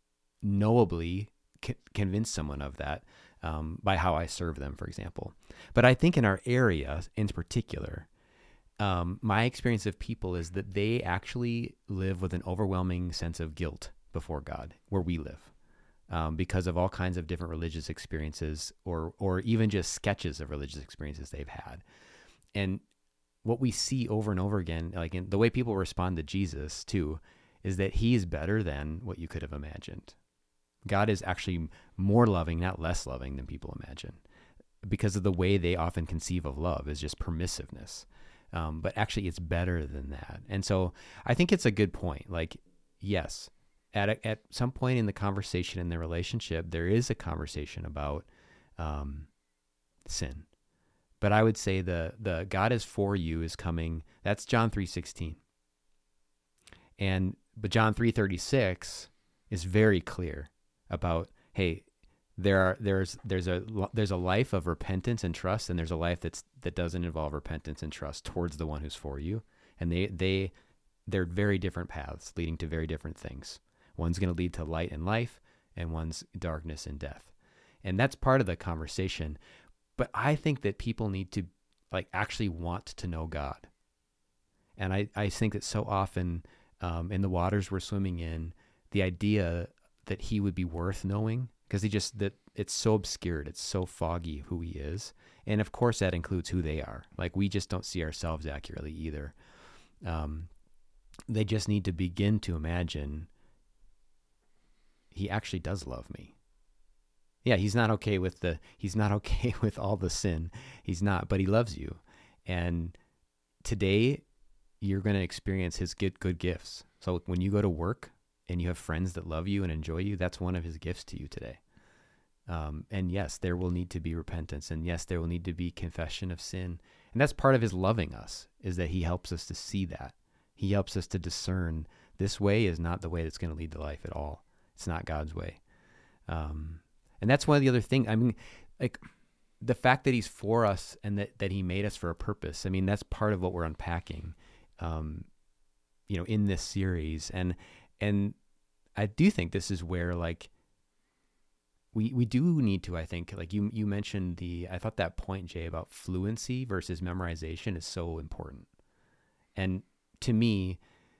knowably c- convince someone of that um, by how I serve them, for example. But I think in our area in particular, um, my experience of people is that they actually live with an overwhelming sense of guilt before God where we live. Um, because of all kinds of different religious experiences or or even just sketches of religious experiences they've had. And what we see over and over again, like in the way people respond to Jesus too, is that he is better than what you could have imagined. God is actually more loving, not less loving than people imagine, because of the way they often conceive of love is just permissiveness. Um, but actually it's better than that. And so I think it's a good point. Like, yes, At a, at some point in the conversation in the relationship, there is a conversation about um, sin. But I would say the the God is for you is coming. That's John three sixteen. And but John three thirty-six is very clear about, hey, there are there's there's a there's a life of repentance and trust, and there's a life that's that doesn't involve repentance and trust towards the one who's for you. And they they they're very different paths leading to very different things. One's going to lead to light and life, and one's darkness and death. And that's part of the conversation. But I think that people need to like actually want to know God. And I, I think that so often um, in the waters we're swimming in, the idea that he would be worth knowing, because he just, that it's so obscured, it's so foggy who he is. And of course that includes who they are. Like we just don't see ourselves accurately either. Um, they just need to begin to imagine he actually does love me. Yeah, he's not okay with the, he's not okay with all the sin. He's not, but he loves you. And today you're going to experience his good, good gifts. So when you go to work and you have friends that love you and enjoy you, that's one of his gifts to you today. Um, and yes, there will need to be repentance. And yes, there will need to be confession of sin. And that's part of his loving us, is that he helps us to see that. He helps us to discern this way is not the way that's going to lead to life at all. It's not God's way. Um, and that's one of the other things. I mean, like the fact that he's for us and that, that he made us for a purpose. I mean, that's part of what we're unpacking, um, you know, in this series. And, and I do think this is where like, we, we do need to, I think, like you, you mentioned the, I thought that point, Jay, about fluency versus memorization is so important. And to me,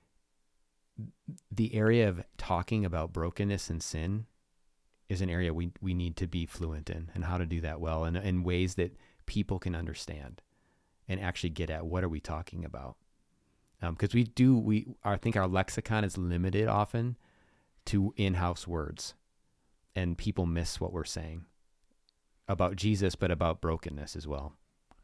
the area of talking about brokenness and sin is an area we, we need to be fluent in, and how to do that well and in ways that people can understand and actually get at what are we talking about. Um, cause we do, we, I think our lexicon is limited often to in-house words, and people miss what we're saying about Jesus, but about brokenness as well.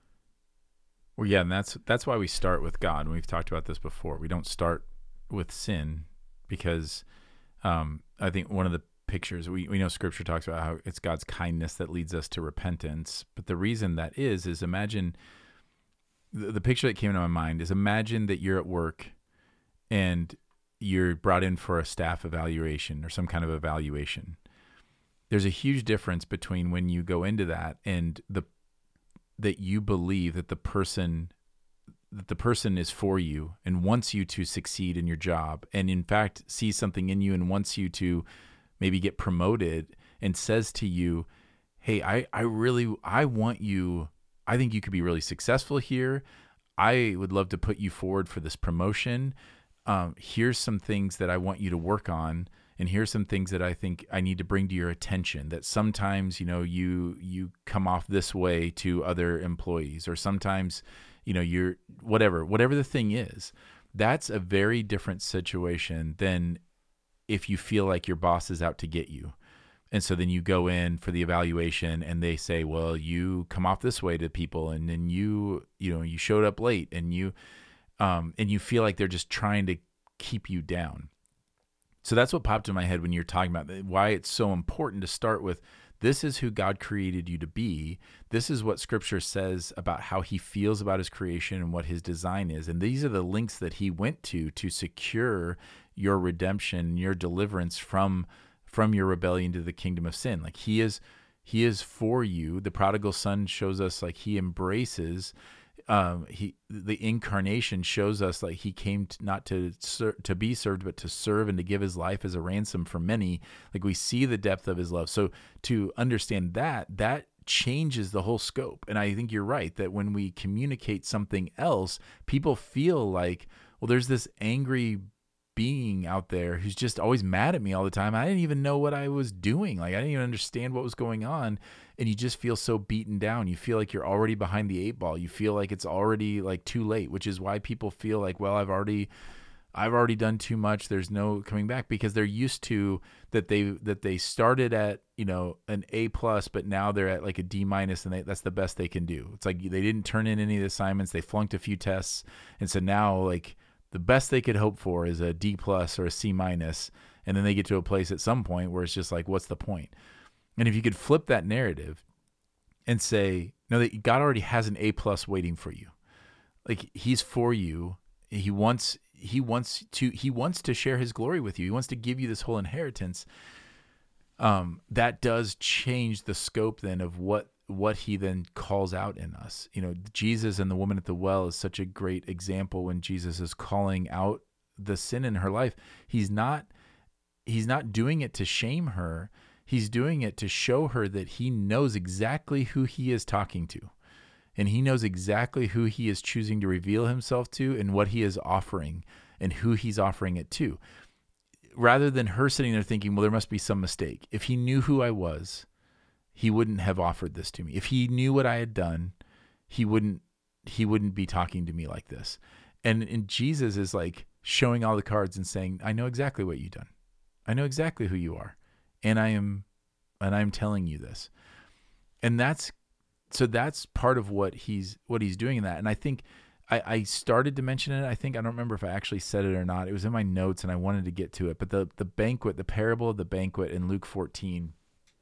Well, yeah. And that's, that's why we start with God. And we've talked about this before. We don't start with sin because um, I think one of the pictures, we, we know scripture talks about how it's God's kindness that leads us to repentance. But the reason that is, is imagine the, the picture that came into my mind is imagine that you're at work and you're brought in for a staff evaluation or some kind of evaluation. There's a huge difference between when you go into that and the, that you believe that the person that the person is for you and wants you to succeed in your job, and in fact sees something in you and wants you to maybe get promoted, and says to you, hey, I, I really, I want you, I think you could be really successful here. I would love to put you forward for this promotion. Um, here's some things that I want you to work on. And here's some things that I think I need to bring to your attention, that sometimes, you know, you, you come off this way to other employees, or sometimes, you know, you're whatever, whatever the thing is. That's a very different situation than if you feel like your boss is out to get you. And so then you go in for the evaluation and they say, well, you come off this way to people, and then you, you know, you showed up late, and you, um, and you feel like they're just trying to keep you down. So that's what popped in my head when you're talking about why it's so important to start with, this is who God created you to be. This is what scripture says about how he feels about his creation and what his design is. And these are the links that he went to to secure your redemption, your deliverance from, from your rebellion to the kingdom of sin. Like he is, he is for you. The prodigal son shows us like he embraces um, he the incarnation shows us like he came to, not to ser- to be served, but to serve and to give his life as a ransom for many. Like we see the depth of his love. So to understand that, that changes the whole scope. And I think you're right that when we communicate something else, people feel like, well, there's this angry being out there who's just always mad at me all the time. I didn't even know what I was doing. Like I didn't even understand what was going on. And you just feel so beaten down. You feel like you're already behind the eight ball. You feel like it's already like too late, which is why people feel like, well, I've already, I've already done too much. There's no coming back, because they're used to that they, that they started at, you know, an A plus, but now they're at like a D minus, and they, that's the best they can do. It's like they didn't turn in any of the assignments. They flunked a few tests. And so now like the best they could hope for is a D plus or a C minus. And then they get to a place at some point where it's just like, what's the point? And if you could flip that narrative and say, no, that God already has an A plus waiting for you. Like he's for you. He wants, he wants to, he wants to share his glory with you. He wants to give you this whole inheritance. Um, that does change the scope then of what, what he then calls out in us. You know, Jesus and the woman at the well is such a great example when Jesus is calling out the sin in her life. He's not, he's not doing it to shame her. He's doing it to show her that he knows exactly who he is talking to, and he knows exactly who he is choosing to reveal himself to and what he is offering and who he's offering it to. Rather than her sitting there thinking, well, there must be some mistake. If he knew who I was, he wouldn't have offered this to me. If he knew what I had done, he wouldn't, he wouldn't be talking to me like this. And, and Jesus is like showing all the cards and saying, I know exactly what you've done. I know exactly who you are. And I am, and I'm telling you this. And that's, so that's part of what he's, what he's doing in that. And I think I, I started to mention it. I think, I don't remember if I actually said it or not. It was in my notes and I wanted to get to it, but the, the banquet, the parable of the banquet in Luke fourteen,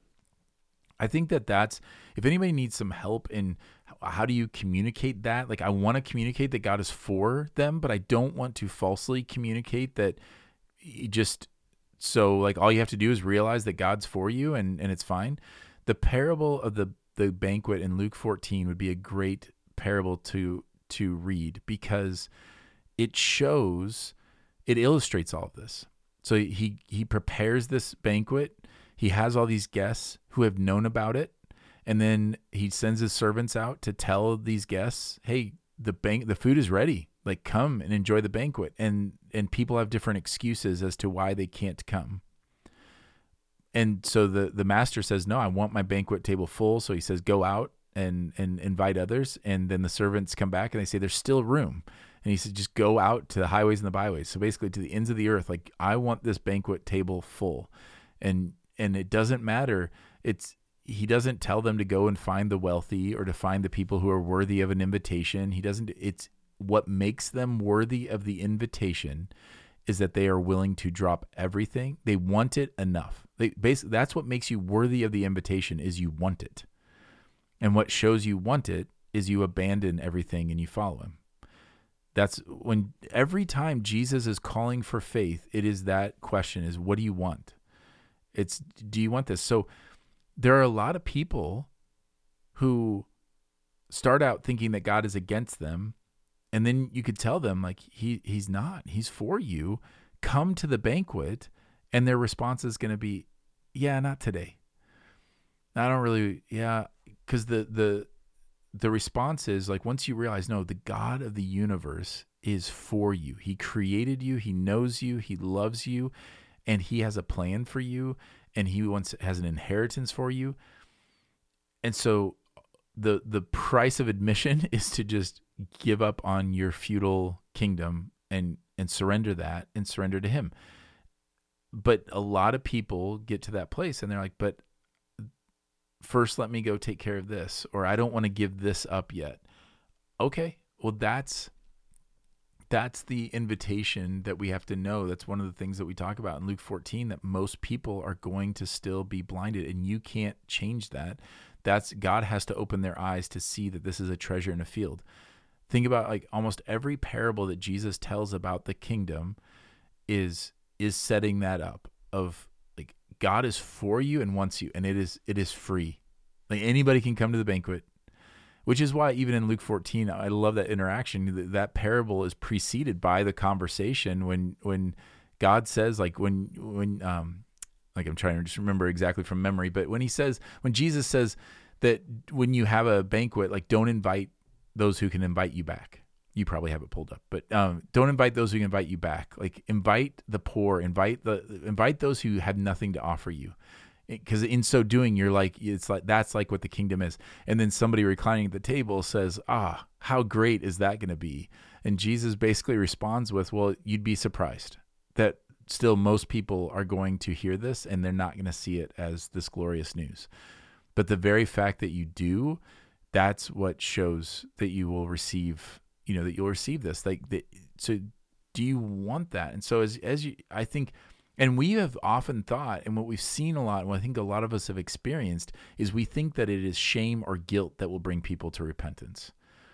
I think that that's, if anybody needs some help in how do you communicate that? Like I want to communicate that God is for them, but I don't want to falsely communicate that he just, so like all you have to do is realize that God's for you and, and it's fine. The parable of the, the banquet in Luke fourteen would be a great parable to, to read because it shows, it illustrates all of this. So he, he prepares this banquet. He has all these guests who have known about it. And then he sends his servants out to tell these guests, hey, the bank, the food is ready. Like come and enjoy the banquet. And, and people have different excuses as to why they can't come. And so the, the master says, no, I want my banquet table full. So he says, go out and, and invite others. And then the servants come back and they say, there's still room. And he said, just go out to the highways and the byways. So basically to the ends of the earth, like I want this banquet table full. And, and it doesn't matter. It's, he doesn't tell them to go and find the wealthy or to find the people who are worthy of an invitation. He doesn't, it's what makes them worthy of the invitation is that they are willing to drop everything. They want it enough. They basically, that's what makes you worthy of the invitation is you want it. And what shows you want it is you abandon everything and you follow him. That's when every time Jesus is calling for faith, it is that question is, what do you want? It's, do you want this? So there are a lot of people who start out thinking that God is against them. And then you could tell them like, he, he's not, he's for you. Come to the banquet. And their response is going to be, yeah, not today. I don't really, yeah. Cause the, the, the response is like, once you realize, no, the God of the universe is for you. He created you. He knows you. He loves you. And he has a plan for you. And he wants, has an inheritance for you. And so the, the price of admission is to just give up on your feudal kingdom and, and surrender that and surrender to him. But a lot of people get to that place and they're like, but first let me go take care of this, or I don't want to give this up yet. Okay. Well, that's, that's the invitation that we have to know. That's one of the things that we talk about in Luke fourteen, that most people are going to still be blinded and you can't change that. That's, God has to open their eyes to see that this is a treasure in a field. Think about like almost every parable that Jesus tells about the kingdom is, is setting that up of like, God is for you and wants you, and it is, it is free. Like anybody can come to the banquet. which is why even in Luke fourteen, I love that interaction. That parable is preceded by the conversation when when God says, like when when um like I'm trying to just remember exactly from memory, but when he says, when Jesus says that when you have a banquet, like don't invite those who can invite you back. You probably have it pulled up, but um, don't invite those who can invite you back. Like invite the poor, invite the invite those who have nothing to offer you. Because in so doing, you're like, it's like, that's like what the kingdom is. And then somebody reclining at the table says, ah, how great is that going to be? And Jesus basically responds with, well, you'd be surprised that still most people are going to hear this and they're not going to see it as this glorious news. But the very fact that you do, that's what shows that you will receive, you know, that you'll receive this. Like, the, so do you want that? And so as, as you, I think, and we have often thought, and what we've seen a lot, and what I think a lot of us have experienced, is we think that it is shame or guilt that will bring people to repentance.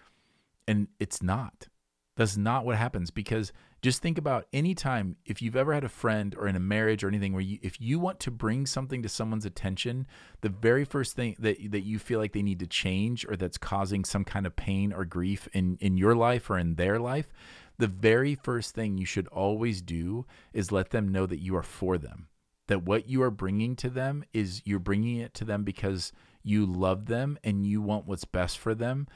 And it's not. That's not what happens, because just think about any time, if you've ever had a friend or in a marriage or anything where you, if you want to bring something to someone's attention, the very first thing that that you feel like they need to change or that's causing some kind of pain or grief in, in your life or in their life, the very first thing you should always do is let them know that you are for them, that what you are bringing to them is you're bringing it to them because you love them and you want what's best for them,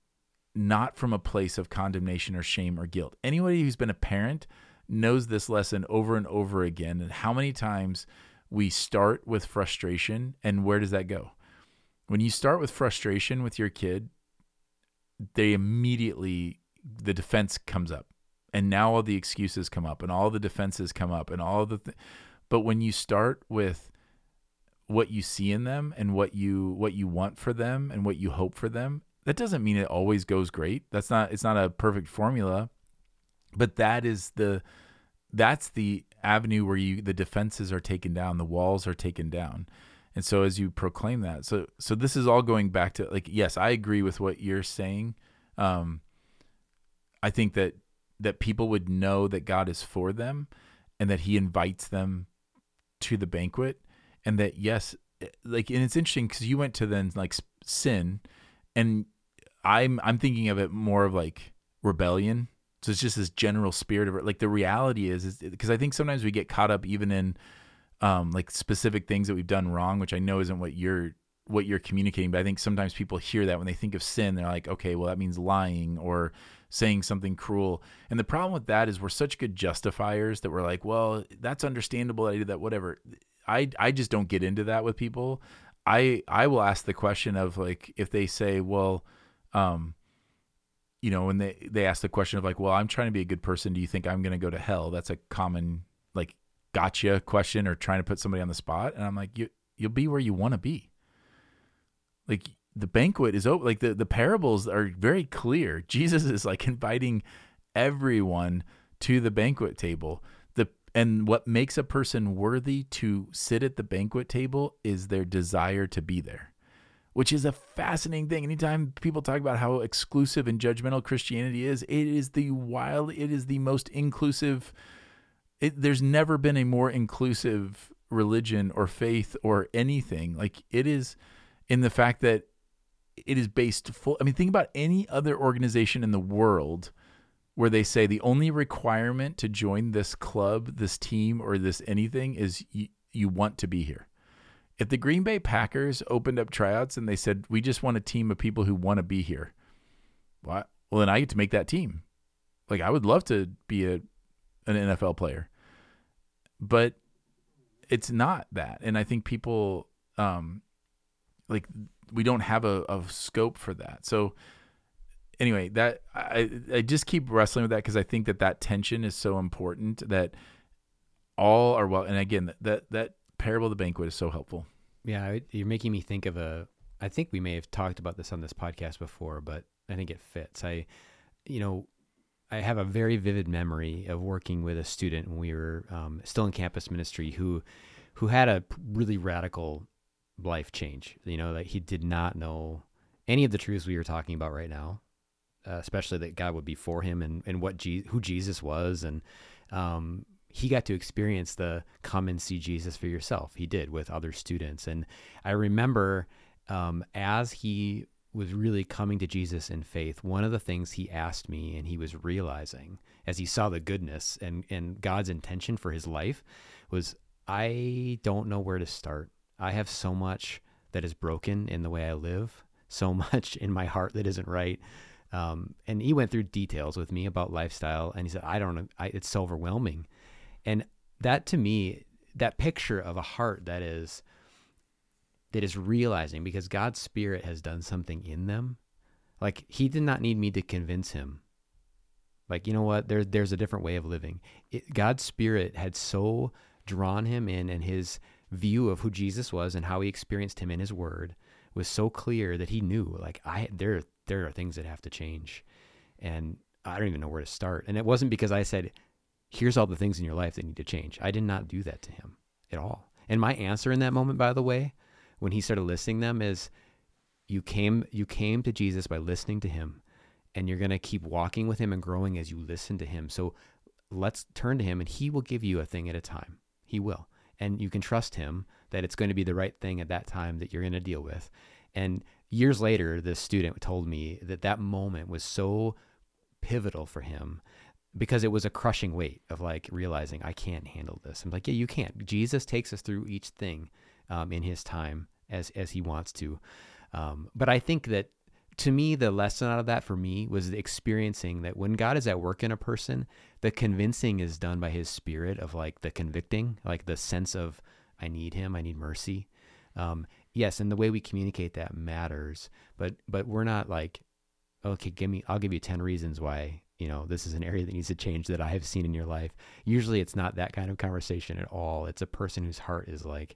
not from a place of condemnation or shame or guilt. Anybody who's been a parent knows this lesson over and over again, and how many times we start with frustration, and where does that go? When you start with frustration with your kid, they immediately, the defense comes up, and now all the excuses come up and all the defenses come up and all the, th- but when you start with what you see in them and what you, what you want for them and what you hope for them, that doesn't mean it always goes great. That's not, it's not a perfect formula, but that is the, that's the avenue where you, the defenses are taken down, the walls are taken down. And so as you proclaim that, so, so this is all going back to, like, yes, I agree with what you're saying. Um, I think that, that people would know that God is for them and that he invites them to the banquet, and that, yes, like, and it's interesting because you went to then like sin, and I'm, I'm thinking of it more of like rebellion. So it's just this general spirit of it. Like the reality is, is because I think sometimes we get caught up even in um, like specific things that we've done wrong, which I know isn't what you're, what you're communicating, but I think sometimes people hear that when they think of sin, they're like, okay, well, that means lying or saying something cruel. And the problem with that is we're such good justifiers that we're like, well, that's understandable that I did that, whatever. I, I just don't get into that with people. I, I will ask the question of like, if they say, well, um, you know, when they, they ask the question of like, well, I'm trying to be a good person, do you think I'm going to go to hell? That's a common like gotcha question, or trying to put somebody on the spot. And I'm like, you, you'll be where you want to be. Like the banquet is open. Like the, the parables are very clear. Jesus is like inviting everyone to the banquet table. The, and what makes a person worthy to sit at the banquet table is their desire to be there, which is a fascinating thing. Anytime people talk about how exclusive and judgmental Christianity is, it is the wild, it is the most inclusive. It, there's never been a more inclusive religion or faith or anything. Like it is, in the fact that it is based full. I mean, think about any other organization in the world where they say the only requirement to join this club, this team, or this anything is you, you want to be here. If the Green Bay Packers opened up tryouts and they said, we just want a team of people who want to be here, well, well, then I get to make that team. Like I would love to be a an N F L player, but it's not that. And I think people, um, like we don't have a, a scope for that. So anyway, that I, I just keep wrestling with that because I think that that tension is so important, that all are well. And again, that, that parable of the banquet is so helpful. Yeah. You're making me think of a, I think we may have talked about this on this podcast before, but I think it fits. I, you know, I have a very vivid memory of working with a student when we were um, still in campus ministry who, who had a really radical life change. You know, that he did not know any of the truths we were talking about right now, uh, especially that God would be for him and, and what Je- who Jesus was. And um, he got to experience the come and see Jesus for yourself. He did with other students. And I remember um, as he was really coming to Jesus in faith, one of the things he asked me, and he was realizing as he saw the goodness and, and God's intention for his life, was, I don't know where to start. I have so much that is broken in the way I live, so much in my heart that isn't right. Um, and he went through details with me about lifestyle, and he said, I don't know, I, it's so overwhelming. And that, to me, that picture of a heart that is that is realizing, because God's Spirit has done something in them. Like, he did not need me to convince him. Like, you know what, there, there's a different way of living. It, God's Spirit had so drawn him in, and his view of who Jesus was and how he experienced him in his word was so clear that he knew, like, I there there are things that have to change. And I don't even know where to start. And it wasn't because I said, here's all the things in your life that need to change. I did not do that to him at all. And my answer in that moment, by the way, when he started listing them, is you came you came to Jesus by listening to him, and you're going to keep walking with him and growing as you listen to him. So let's turn to him, and he will give you a thing at a time. He will. And you can trust him that it's going to be the right thing at that time that you're going to deal with. And years later, this student told me that that moment was so pivotal for him, because it was a crushing weight of like realizing, I can't handle this. I'm like, yeah, you can't. Jesus takes us through each thing um, in his time as as he wants to. Um, but I think that, to me, the lesson out of that for me was experiencing that when God is at work in a person, the convincing is done by his Spirit, of like the convicting, like the sense of, I need him, I need mercy. Um, yes, and the way we communicate that matters, but but we're not like, okay, give me, I'll give you ten reasons why, you know, this is an area that needs to change that I have seen in your life. Usually it's not that kind of conversation at all. It's a person whose heart is like,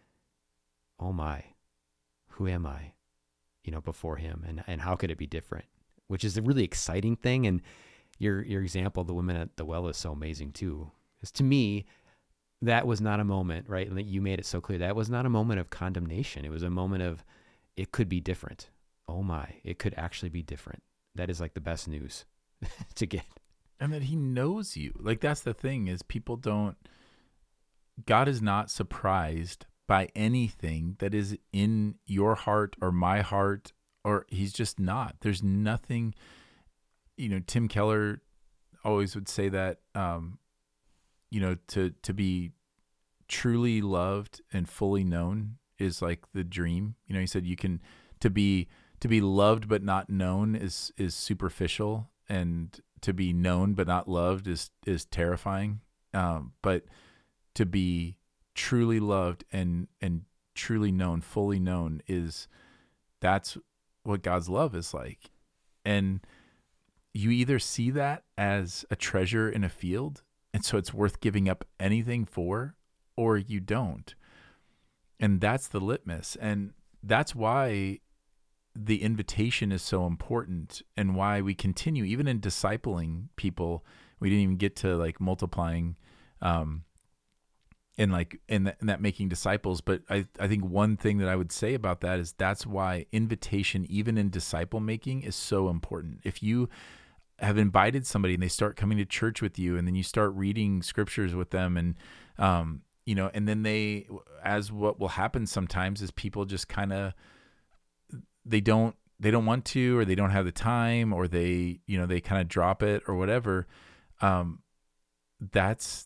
oh my, who am I, you know, before him, and, and how could it be different, which is a really exciting thing. And your, your example, the women at the well, is so amazing too. Because to me, that was not a moment, right? And you made it so clear. That was not a moment of condemnation. It was a moment of, it could be different. Oh my, it could actually be different. That is like the best news to get. And that he knows you. Like, that's the thing, is people don't, God is not surprised by anything that is in your heart or my heart, or he's just not. There's nothing, you know, Tim Keller always would say that, um, you know, to, to be truly loved and fully known is like the dream. You know, he said you can, to be, to be loved but not known is, is superficial, and to be known but not loved is, is terrifying. Um, but to be truly loved and, and truly known, fully known, is, that's what God's love is like. And you either see that as a treasure in a field, and so it's worth giving up anything for, or you don't. And that's the litmus. And that's why the invitation is so important, and why we continue, even in discipling people. We didn't even get to like multiplying, um, and like, in that, in that making disciples. But I, I think one thing that I would say about that is that's why invitation, even in disciple making, is so important. If you have invited somebody and they start coming to church with you, and then you start reading scriptures with them, and, um, you know, and then they, as what will happen sometimes is people just kind of, they don't, they don't want to, or they don't have the time, or they, you know, they kind of drop it or whatever. Um, that's,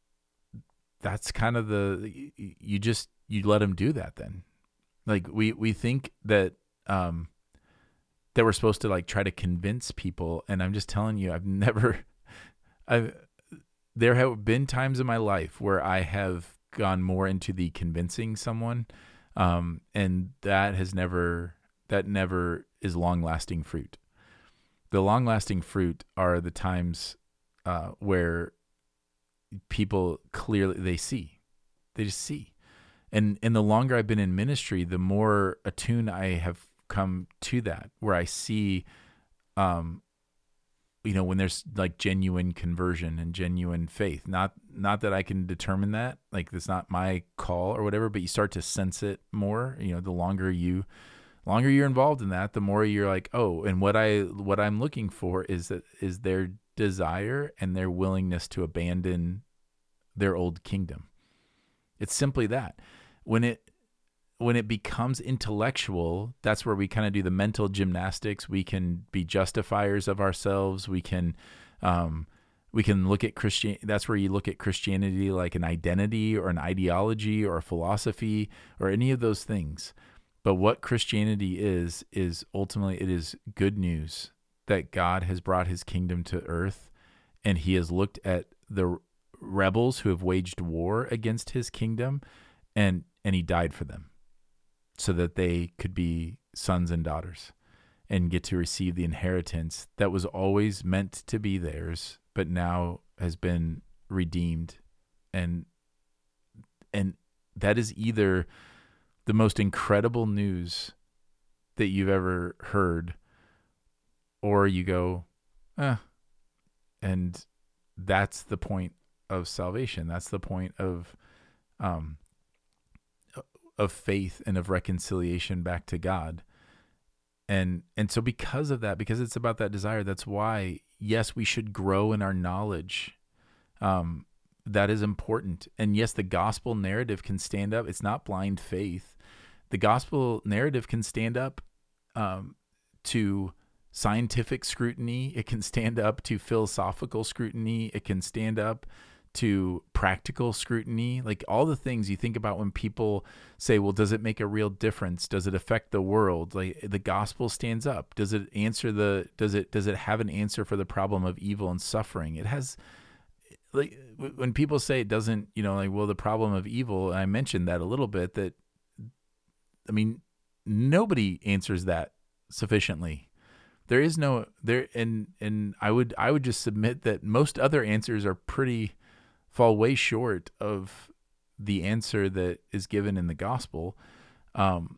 that's kind of the, you just, you let them do that then. Like we, we think that, um, that we're supposed to like try to convince people. And I'm just telling you, I've never, I've, there have been times in my life where I have gone more into the convincing someone. Um, and that has never, that never is long lasting fruit. The long lasting fruit are the times, uh, where people clearly, they see, they just see. And, and the longer I've been in ministry, the more attuned I have come to that, where I see, um, you know, when there's like genuine conversion and genuine faith, not, not that I can determine that, like it's not my call or whatever, but you start to sense it more, you know, the longer you, longer you're involved in that, the more you're like, oh, and what I, what I'm looking for is that, is their desire and their willingness to abandon their old kingdom. It's simply that. When it, when it becomes intellectual, that's where we kind of do the mental gymnastics. We can be justifiers of ourselves. We can, um, we can look at Christian. That's where you look at Christianity like an identity or an ideology or a philosophy or any of those things. But what Christianity is, is ultimately it is good news that God has brought his kingdom to earth, and he has looked at the rebels who have waged war against his kingdom, and and he died for them so that they could be sons and daughters and get to receive the inheritance that was always meant to be theirs, but now has been redeemed. And and that is either the most incredible news that you've ever heard, or you go, eh. And that's the point of salvation. That's the point of um, of faith and of reconciliation back to God. And and so because of that, because it's about that desire, that's why, yes, we should grow in our knowledge. Um, that is important. And yes, the gospel narrative can stand up. It's not blind faith. The gospel narrative can stand up um, to scientific scrutiny. It can stand up to philosophical scrutiny. It can stand up to practical scrutiny. Like all the things you think about when people say, well, does it make a real difference? Does it affect the world? Like the gospel stands up. Does it answer the, does it, does it have an answer for the problem of evil and suffering? It has, like when people say it doesn't, you know, like, well, the problem of evil, and I mentioned that a little bit, that, I mean, nobody answers that sufficiently. There is no there, and and I would I would just submit that most other answers are pretty fall way short of the answer that is given in the gospel. Um,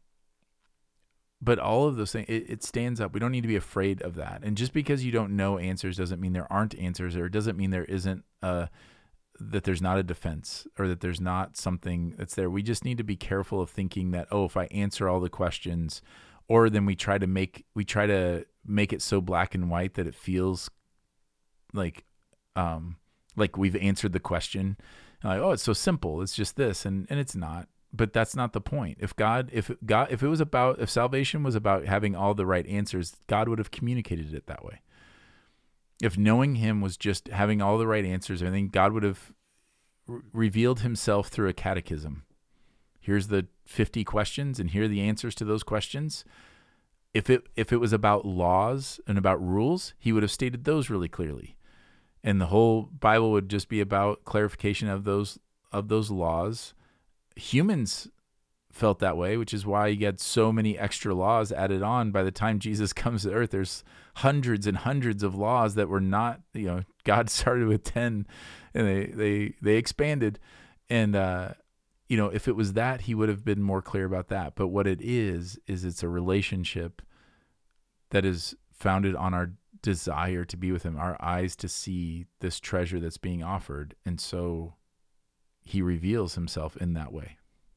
but all of those things, it, it stands up. We don't need to be afraid of that. And just because you don't know answers doesn't mean there aren't answers, or it doesn't mean there isn't a that there's not a defense, or that there's not something that's there. We just need to be careful of thinking that, oh, if I answer all the questions, or then we try to make we try to make it so black and white that it feels like um, like we've answered the question. Like, oh, it's so simple. It's just this, and and it's not. But that's not the point. If God, if God, if it was about, if salvation was about having all the right answers, God would have communicated it that way. If knowing him was just having all the right answers, I think God would have re- revealed himself through a catechism. Here's the fifty questions, and here are the answers to those questions. If it if it was about laws and about rules, he would have stated those really clearly. And the whole Bible would just be about clarification of those of those laws. Humans felt that way, which is why you get so many extra laws added on. By the time Jesus comes to earth, there's hundreds and hundreds of laws that were not, you know, God started with ten and they, they, they expanded. And, uh, you know, if it was that, he would have been more clear about that. But what it is, is it's a relationship that is founded on our desire to be with him, our eyes to see this treasure that's being offered. And so he reveals himself in that way.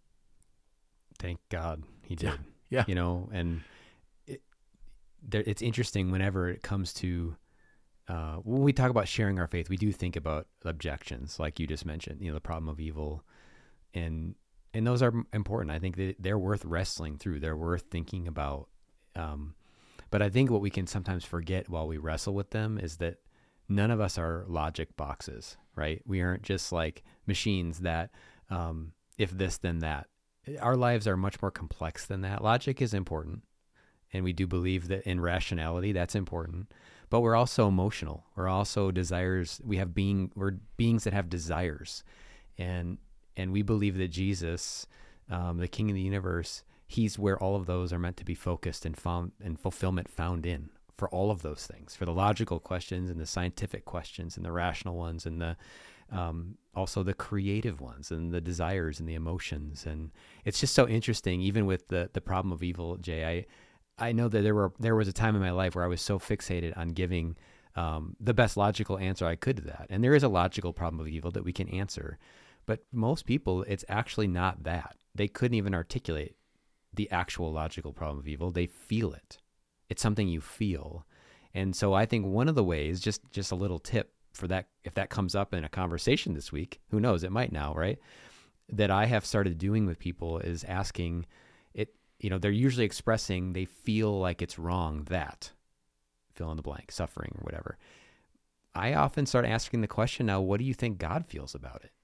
Thank God he did. Yeah. yeah. You know, and it, there, it's interesting whenever it comes to, uh, when we talk about sharing our faith, we do think about objections, like you just mentioned, you know, the problem of evil. And, and those are important. I think that they're worth wrestling through. They're worth thinking about. Um, but I think what we can sometimes forget while we wrestle with them is that none of us are logic boxes, right? We aren't just like machines that, um, if this, then that. Our lives are much more complex than that. Logic is important, and we do believe that in rationality, that's important. But we're also emotional. We're also desires. We have being. We're beings that have desires, and and we believe that Jesus, um, the King of the universe, he's where all of those are meant to be focused and found and fulfillment found in for all of those things, for the logical questions and the scientific questions and the rational ones and the um, also the creative ones and the desires and the emotions. And it's just so interesting, even with the, the problem of evil, Jay, I, I know that there were, there was a time in my life where I was so fixated on giving um, the best logical answer I could to that. And there is a logical problem of evil that we can answer, but most people, it's actually not that. They couldn't even articulate the actual logical problem of evil. They feel it. It's something you feel. And so I think one of the ways, just, just a little tip for that, if that comes up in a conversation this week, who knows, it might now, right? That I have started doing with people is asking, it, you know, they're usually expressing they feel like it's wrong that, fill in the blank, suffering or whatever. I often start asking the question now, what do you think God feels about it?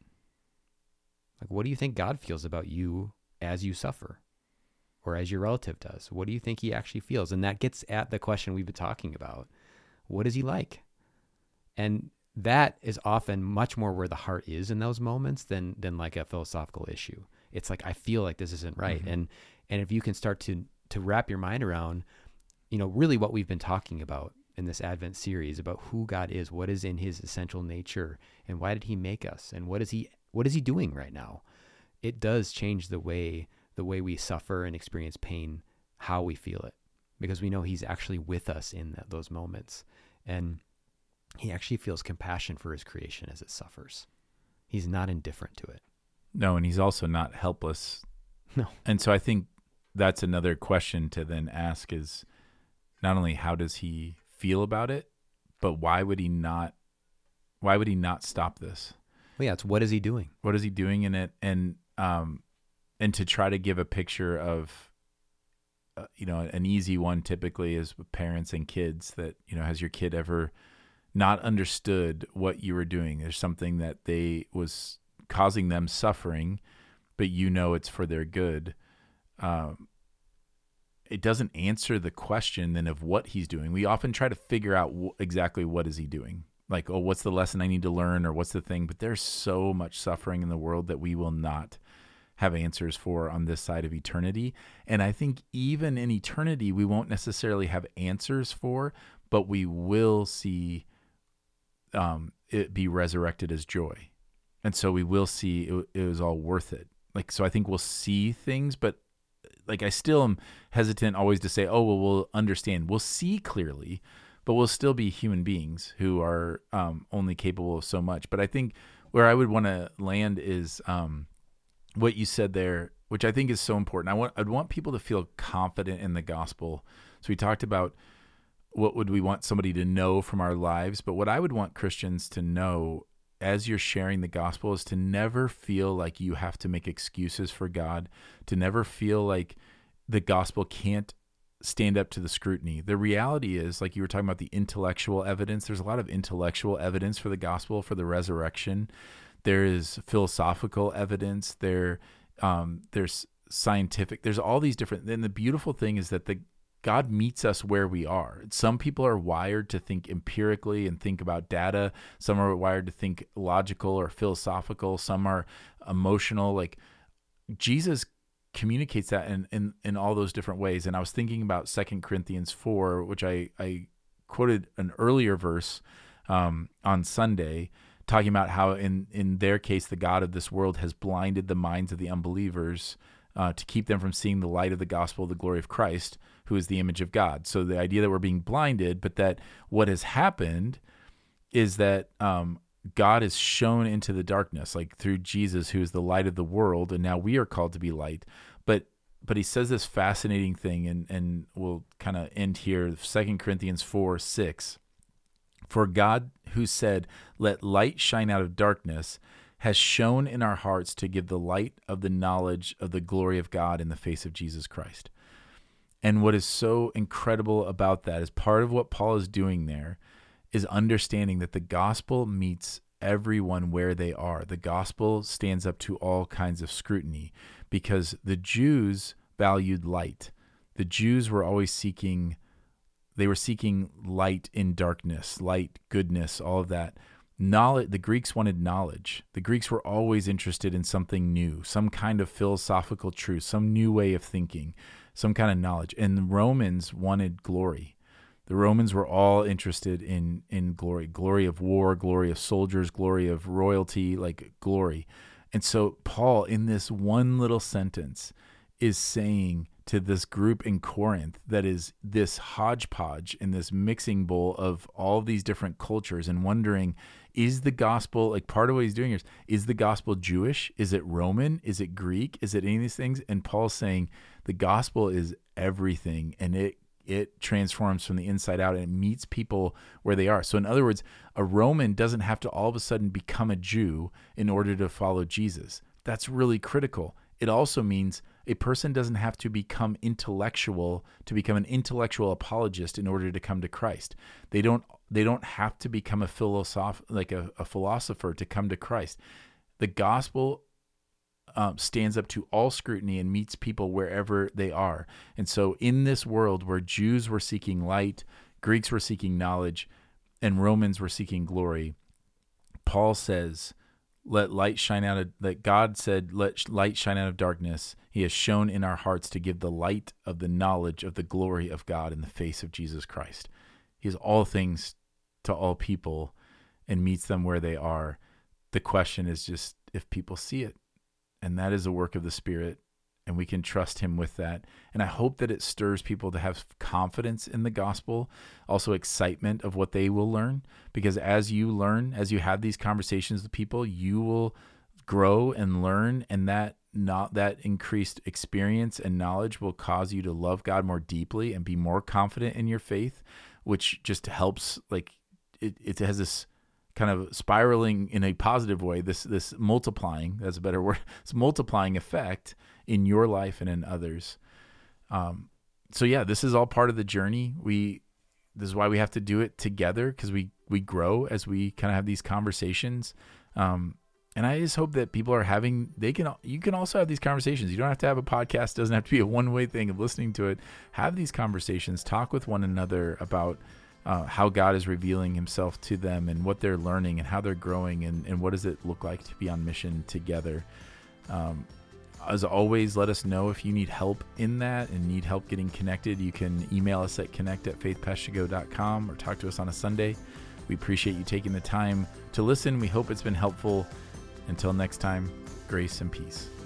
Like, what do you think God feels about you as you suffer, or as your relative does? What do you think he actually feels? And that gets at the question we've been talking about. What is he like? And that is often much more where the heart is in those moments than than like a philosophical issue. It's like, I feel like this isn't right. Mm-hmm. And and if you can start to to wrap your mind around, you know, really what we've been talking about in this Advent series about who God is, what is in his essential nature, and why did he make us, and what is he what is he doing right now? It does change the way the way we suffer and experience pain, how we feel it, because we know he's actually with us in that, those moments. And he actually feels compassion for his creation as it suffers. He's not indifferent to it. No, and he's also not helpless. No. And so I think that's another question to then ask is not only how does he feel about it, but why would he not, why would he not stop this? Well, yeah, it's what is he doing? What is he doing in it? And, um, and to try to give a picture of, uh, you know, an easy one typically is with parents and kids that, you know, has your kid ever not understood what you were doing? There's something that they was causing them suffering, but you know it's for their good. Um, it doesn't answer the question then of what he's doing. We often try to figure out w- exactly what is he doing. Like, oh, what's the lesson I need to learn, or what's the thing? But there's so much suffering in the world that we will not have answers for on this side of eternity. And I think even in eternity, we won't necessarily have answers for, but we will see um, it be resurrected as joy. And so we will see it, it was all worth it. Like, so I think we'll see things, but like, I still am hesitant always to say, oh, well, we'll understand. We'll see clearly, but we'll still be human beings who are um, only capable of so much. But I think where I would want to land is um, what you said there, which I think is so important. I want, I'd want people to feel confident in the gospel. So we talked about what would we want somebody to know from our lives, but what I would want Christians to know as you're sharing the gospel is to never feel like you have to make excuses for God, to never feel like the gospel can't stand up to the scrutiny. The reality is, like you were talking about the intellectual evidence, there's a lot of intellectual evidence for the gospel, for the resurrection. There is philosophical evidence. There, um, there's scientific, there's all these different, and the beautiful thing is that the God meets us where we are. Some people are wired to think empirically and think about data. Some are wired to think logical or philosophical. Some are emotional. Like, Jesus communicates that in, in, in all those different ways. And I was thinking about Second Corinthians four, which I, I quoted an earlier verse um, on Sunday, talking about how in, in their case, the God of this world has blinded the minds of the unbelievers uh, to keep them from seeing the light of the gospel of the glory of Christ, who is the image of God. So the idea that we're being blinded, but that what has happened is that um, God is shown into the darkness, like through Jesus, who is the light of the world, and now we are called to be light. But but he says this fascinating thing, and, and we'll kind of end here, Second Corinthians four, six. For God, who said, let light shine out of darkness, has shone in our hearts to give the light of the knowledge of the glory of God in the face of Jesus Christ. And what is so incredible about that is part of what Paul is doing there is understanding that the gospel meets everyone where they are. The gospel stands up to all kinds of scrutiny because the Jews valued light. The Jews were always seeking, they were seeking light in darkness, light, goodness, all of that. Knowledge, the Greeks wanted knowledge. The Greeks were always interested in something new, some kind of philosophical truth, some new way of thinking, some kind of knowledge. And the Romans wanted glory. The Romans were all interested in in glory, glory of war, glory of soldiers, glory of royalty, like glory. And so Paul, in this one little sentence, is saying to this group in Corinth that is this hodgepodge in this mixing bowl of all of these different cultures and wondering, is the gospel, like part of what he's doing here is, is the gospel Jewish? Is it Roman? Is it Greek? Is it any of these things? And Paul's saying the gospel is everything, and it it transforms from the inside out, and it meets people where they are. So in other words, a Roman doesn't have to all of a sudden become a Jew in order to follow Jesus. That's really critical. it also means a person doesn't have to become intellectual to become an intellectual apologist in order to come to Christ. They don't they don't have to become a philosoph like a, a philosopher to come to Christ. The gospel um, stands up to all scrutiny and meets people wherever they are. And so in this world where Jews were seeking light, Greeks were seeking knowledge, and Romans were seeking glory, Paul says, let light shine out of, that God said, let light shine out of darkness. He has shone in our hearts to give the light of the knowledge of the glory of God in the face of Jesus Christ. He is all things to all people and meets them where they are. The question is just if people see it. And that is a work of the Spirit, and we can trust him with that. And I hope that it stirs people to have confidence in the gospel, also excitement of what they will learn, because as you learn, as you have these conversations with people, you will grow and learn, and that not that increased experience and knowledge will cause you to love God more deeply and be more confident in your faith, which just helps, like it, it has this kind of spiraling in a positive way, this this multiplying, that's a better word, it's multiplying effect in your life and in others. Um, so yeah, this is all part of the journey. We, this is why we have to do it together, because we, we grow as we kind of have these conversations. Um, and I just hope that people are having, they can, you can also have these conversations. You don't have to have a podcast. It doesn't have to be a one-way thing of listening to it. Have these conversations, talk with one another about uh, how God is revealing himself to them and what they're learning and how they're growing, and, and what does it look like to be on mission together. Um, As always, let us know if you need help in that and need help getting connected. You can email us at connect at faith pastigo dot com or talk to us on a Sunday. We appreciate you taking the time to listen. We hope it's been helpful. Until next time, grace and peace.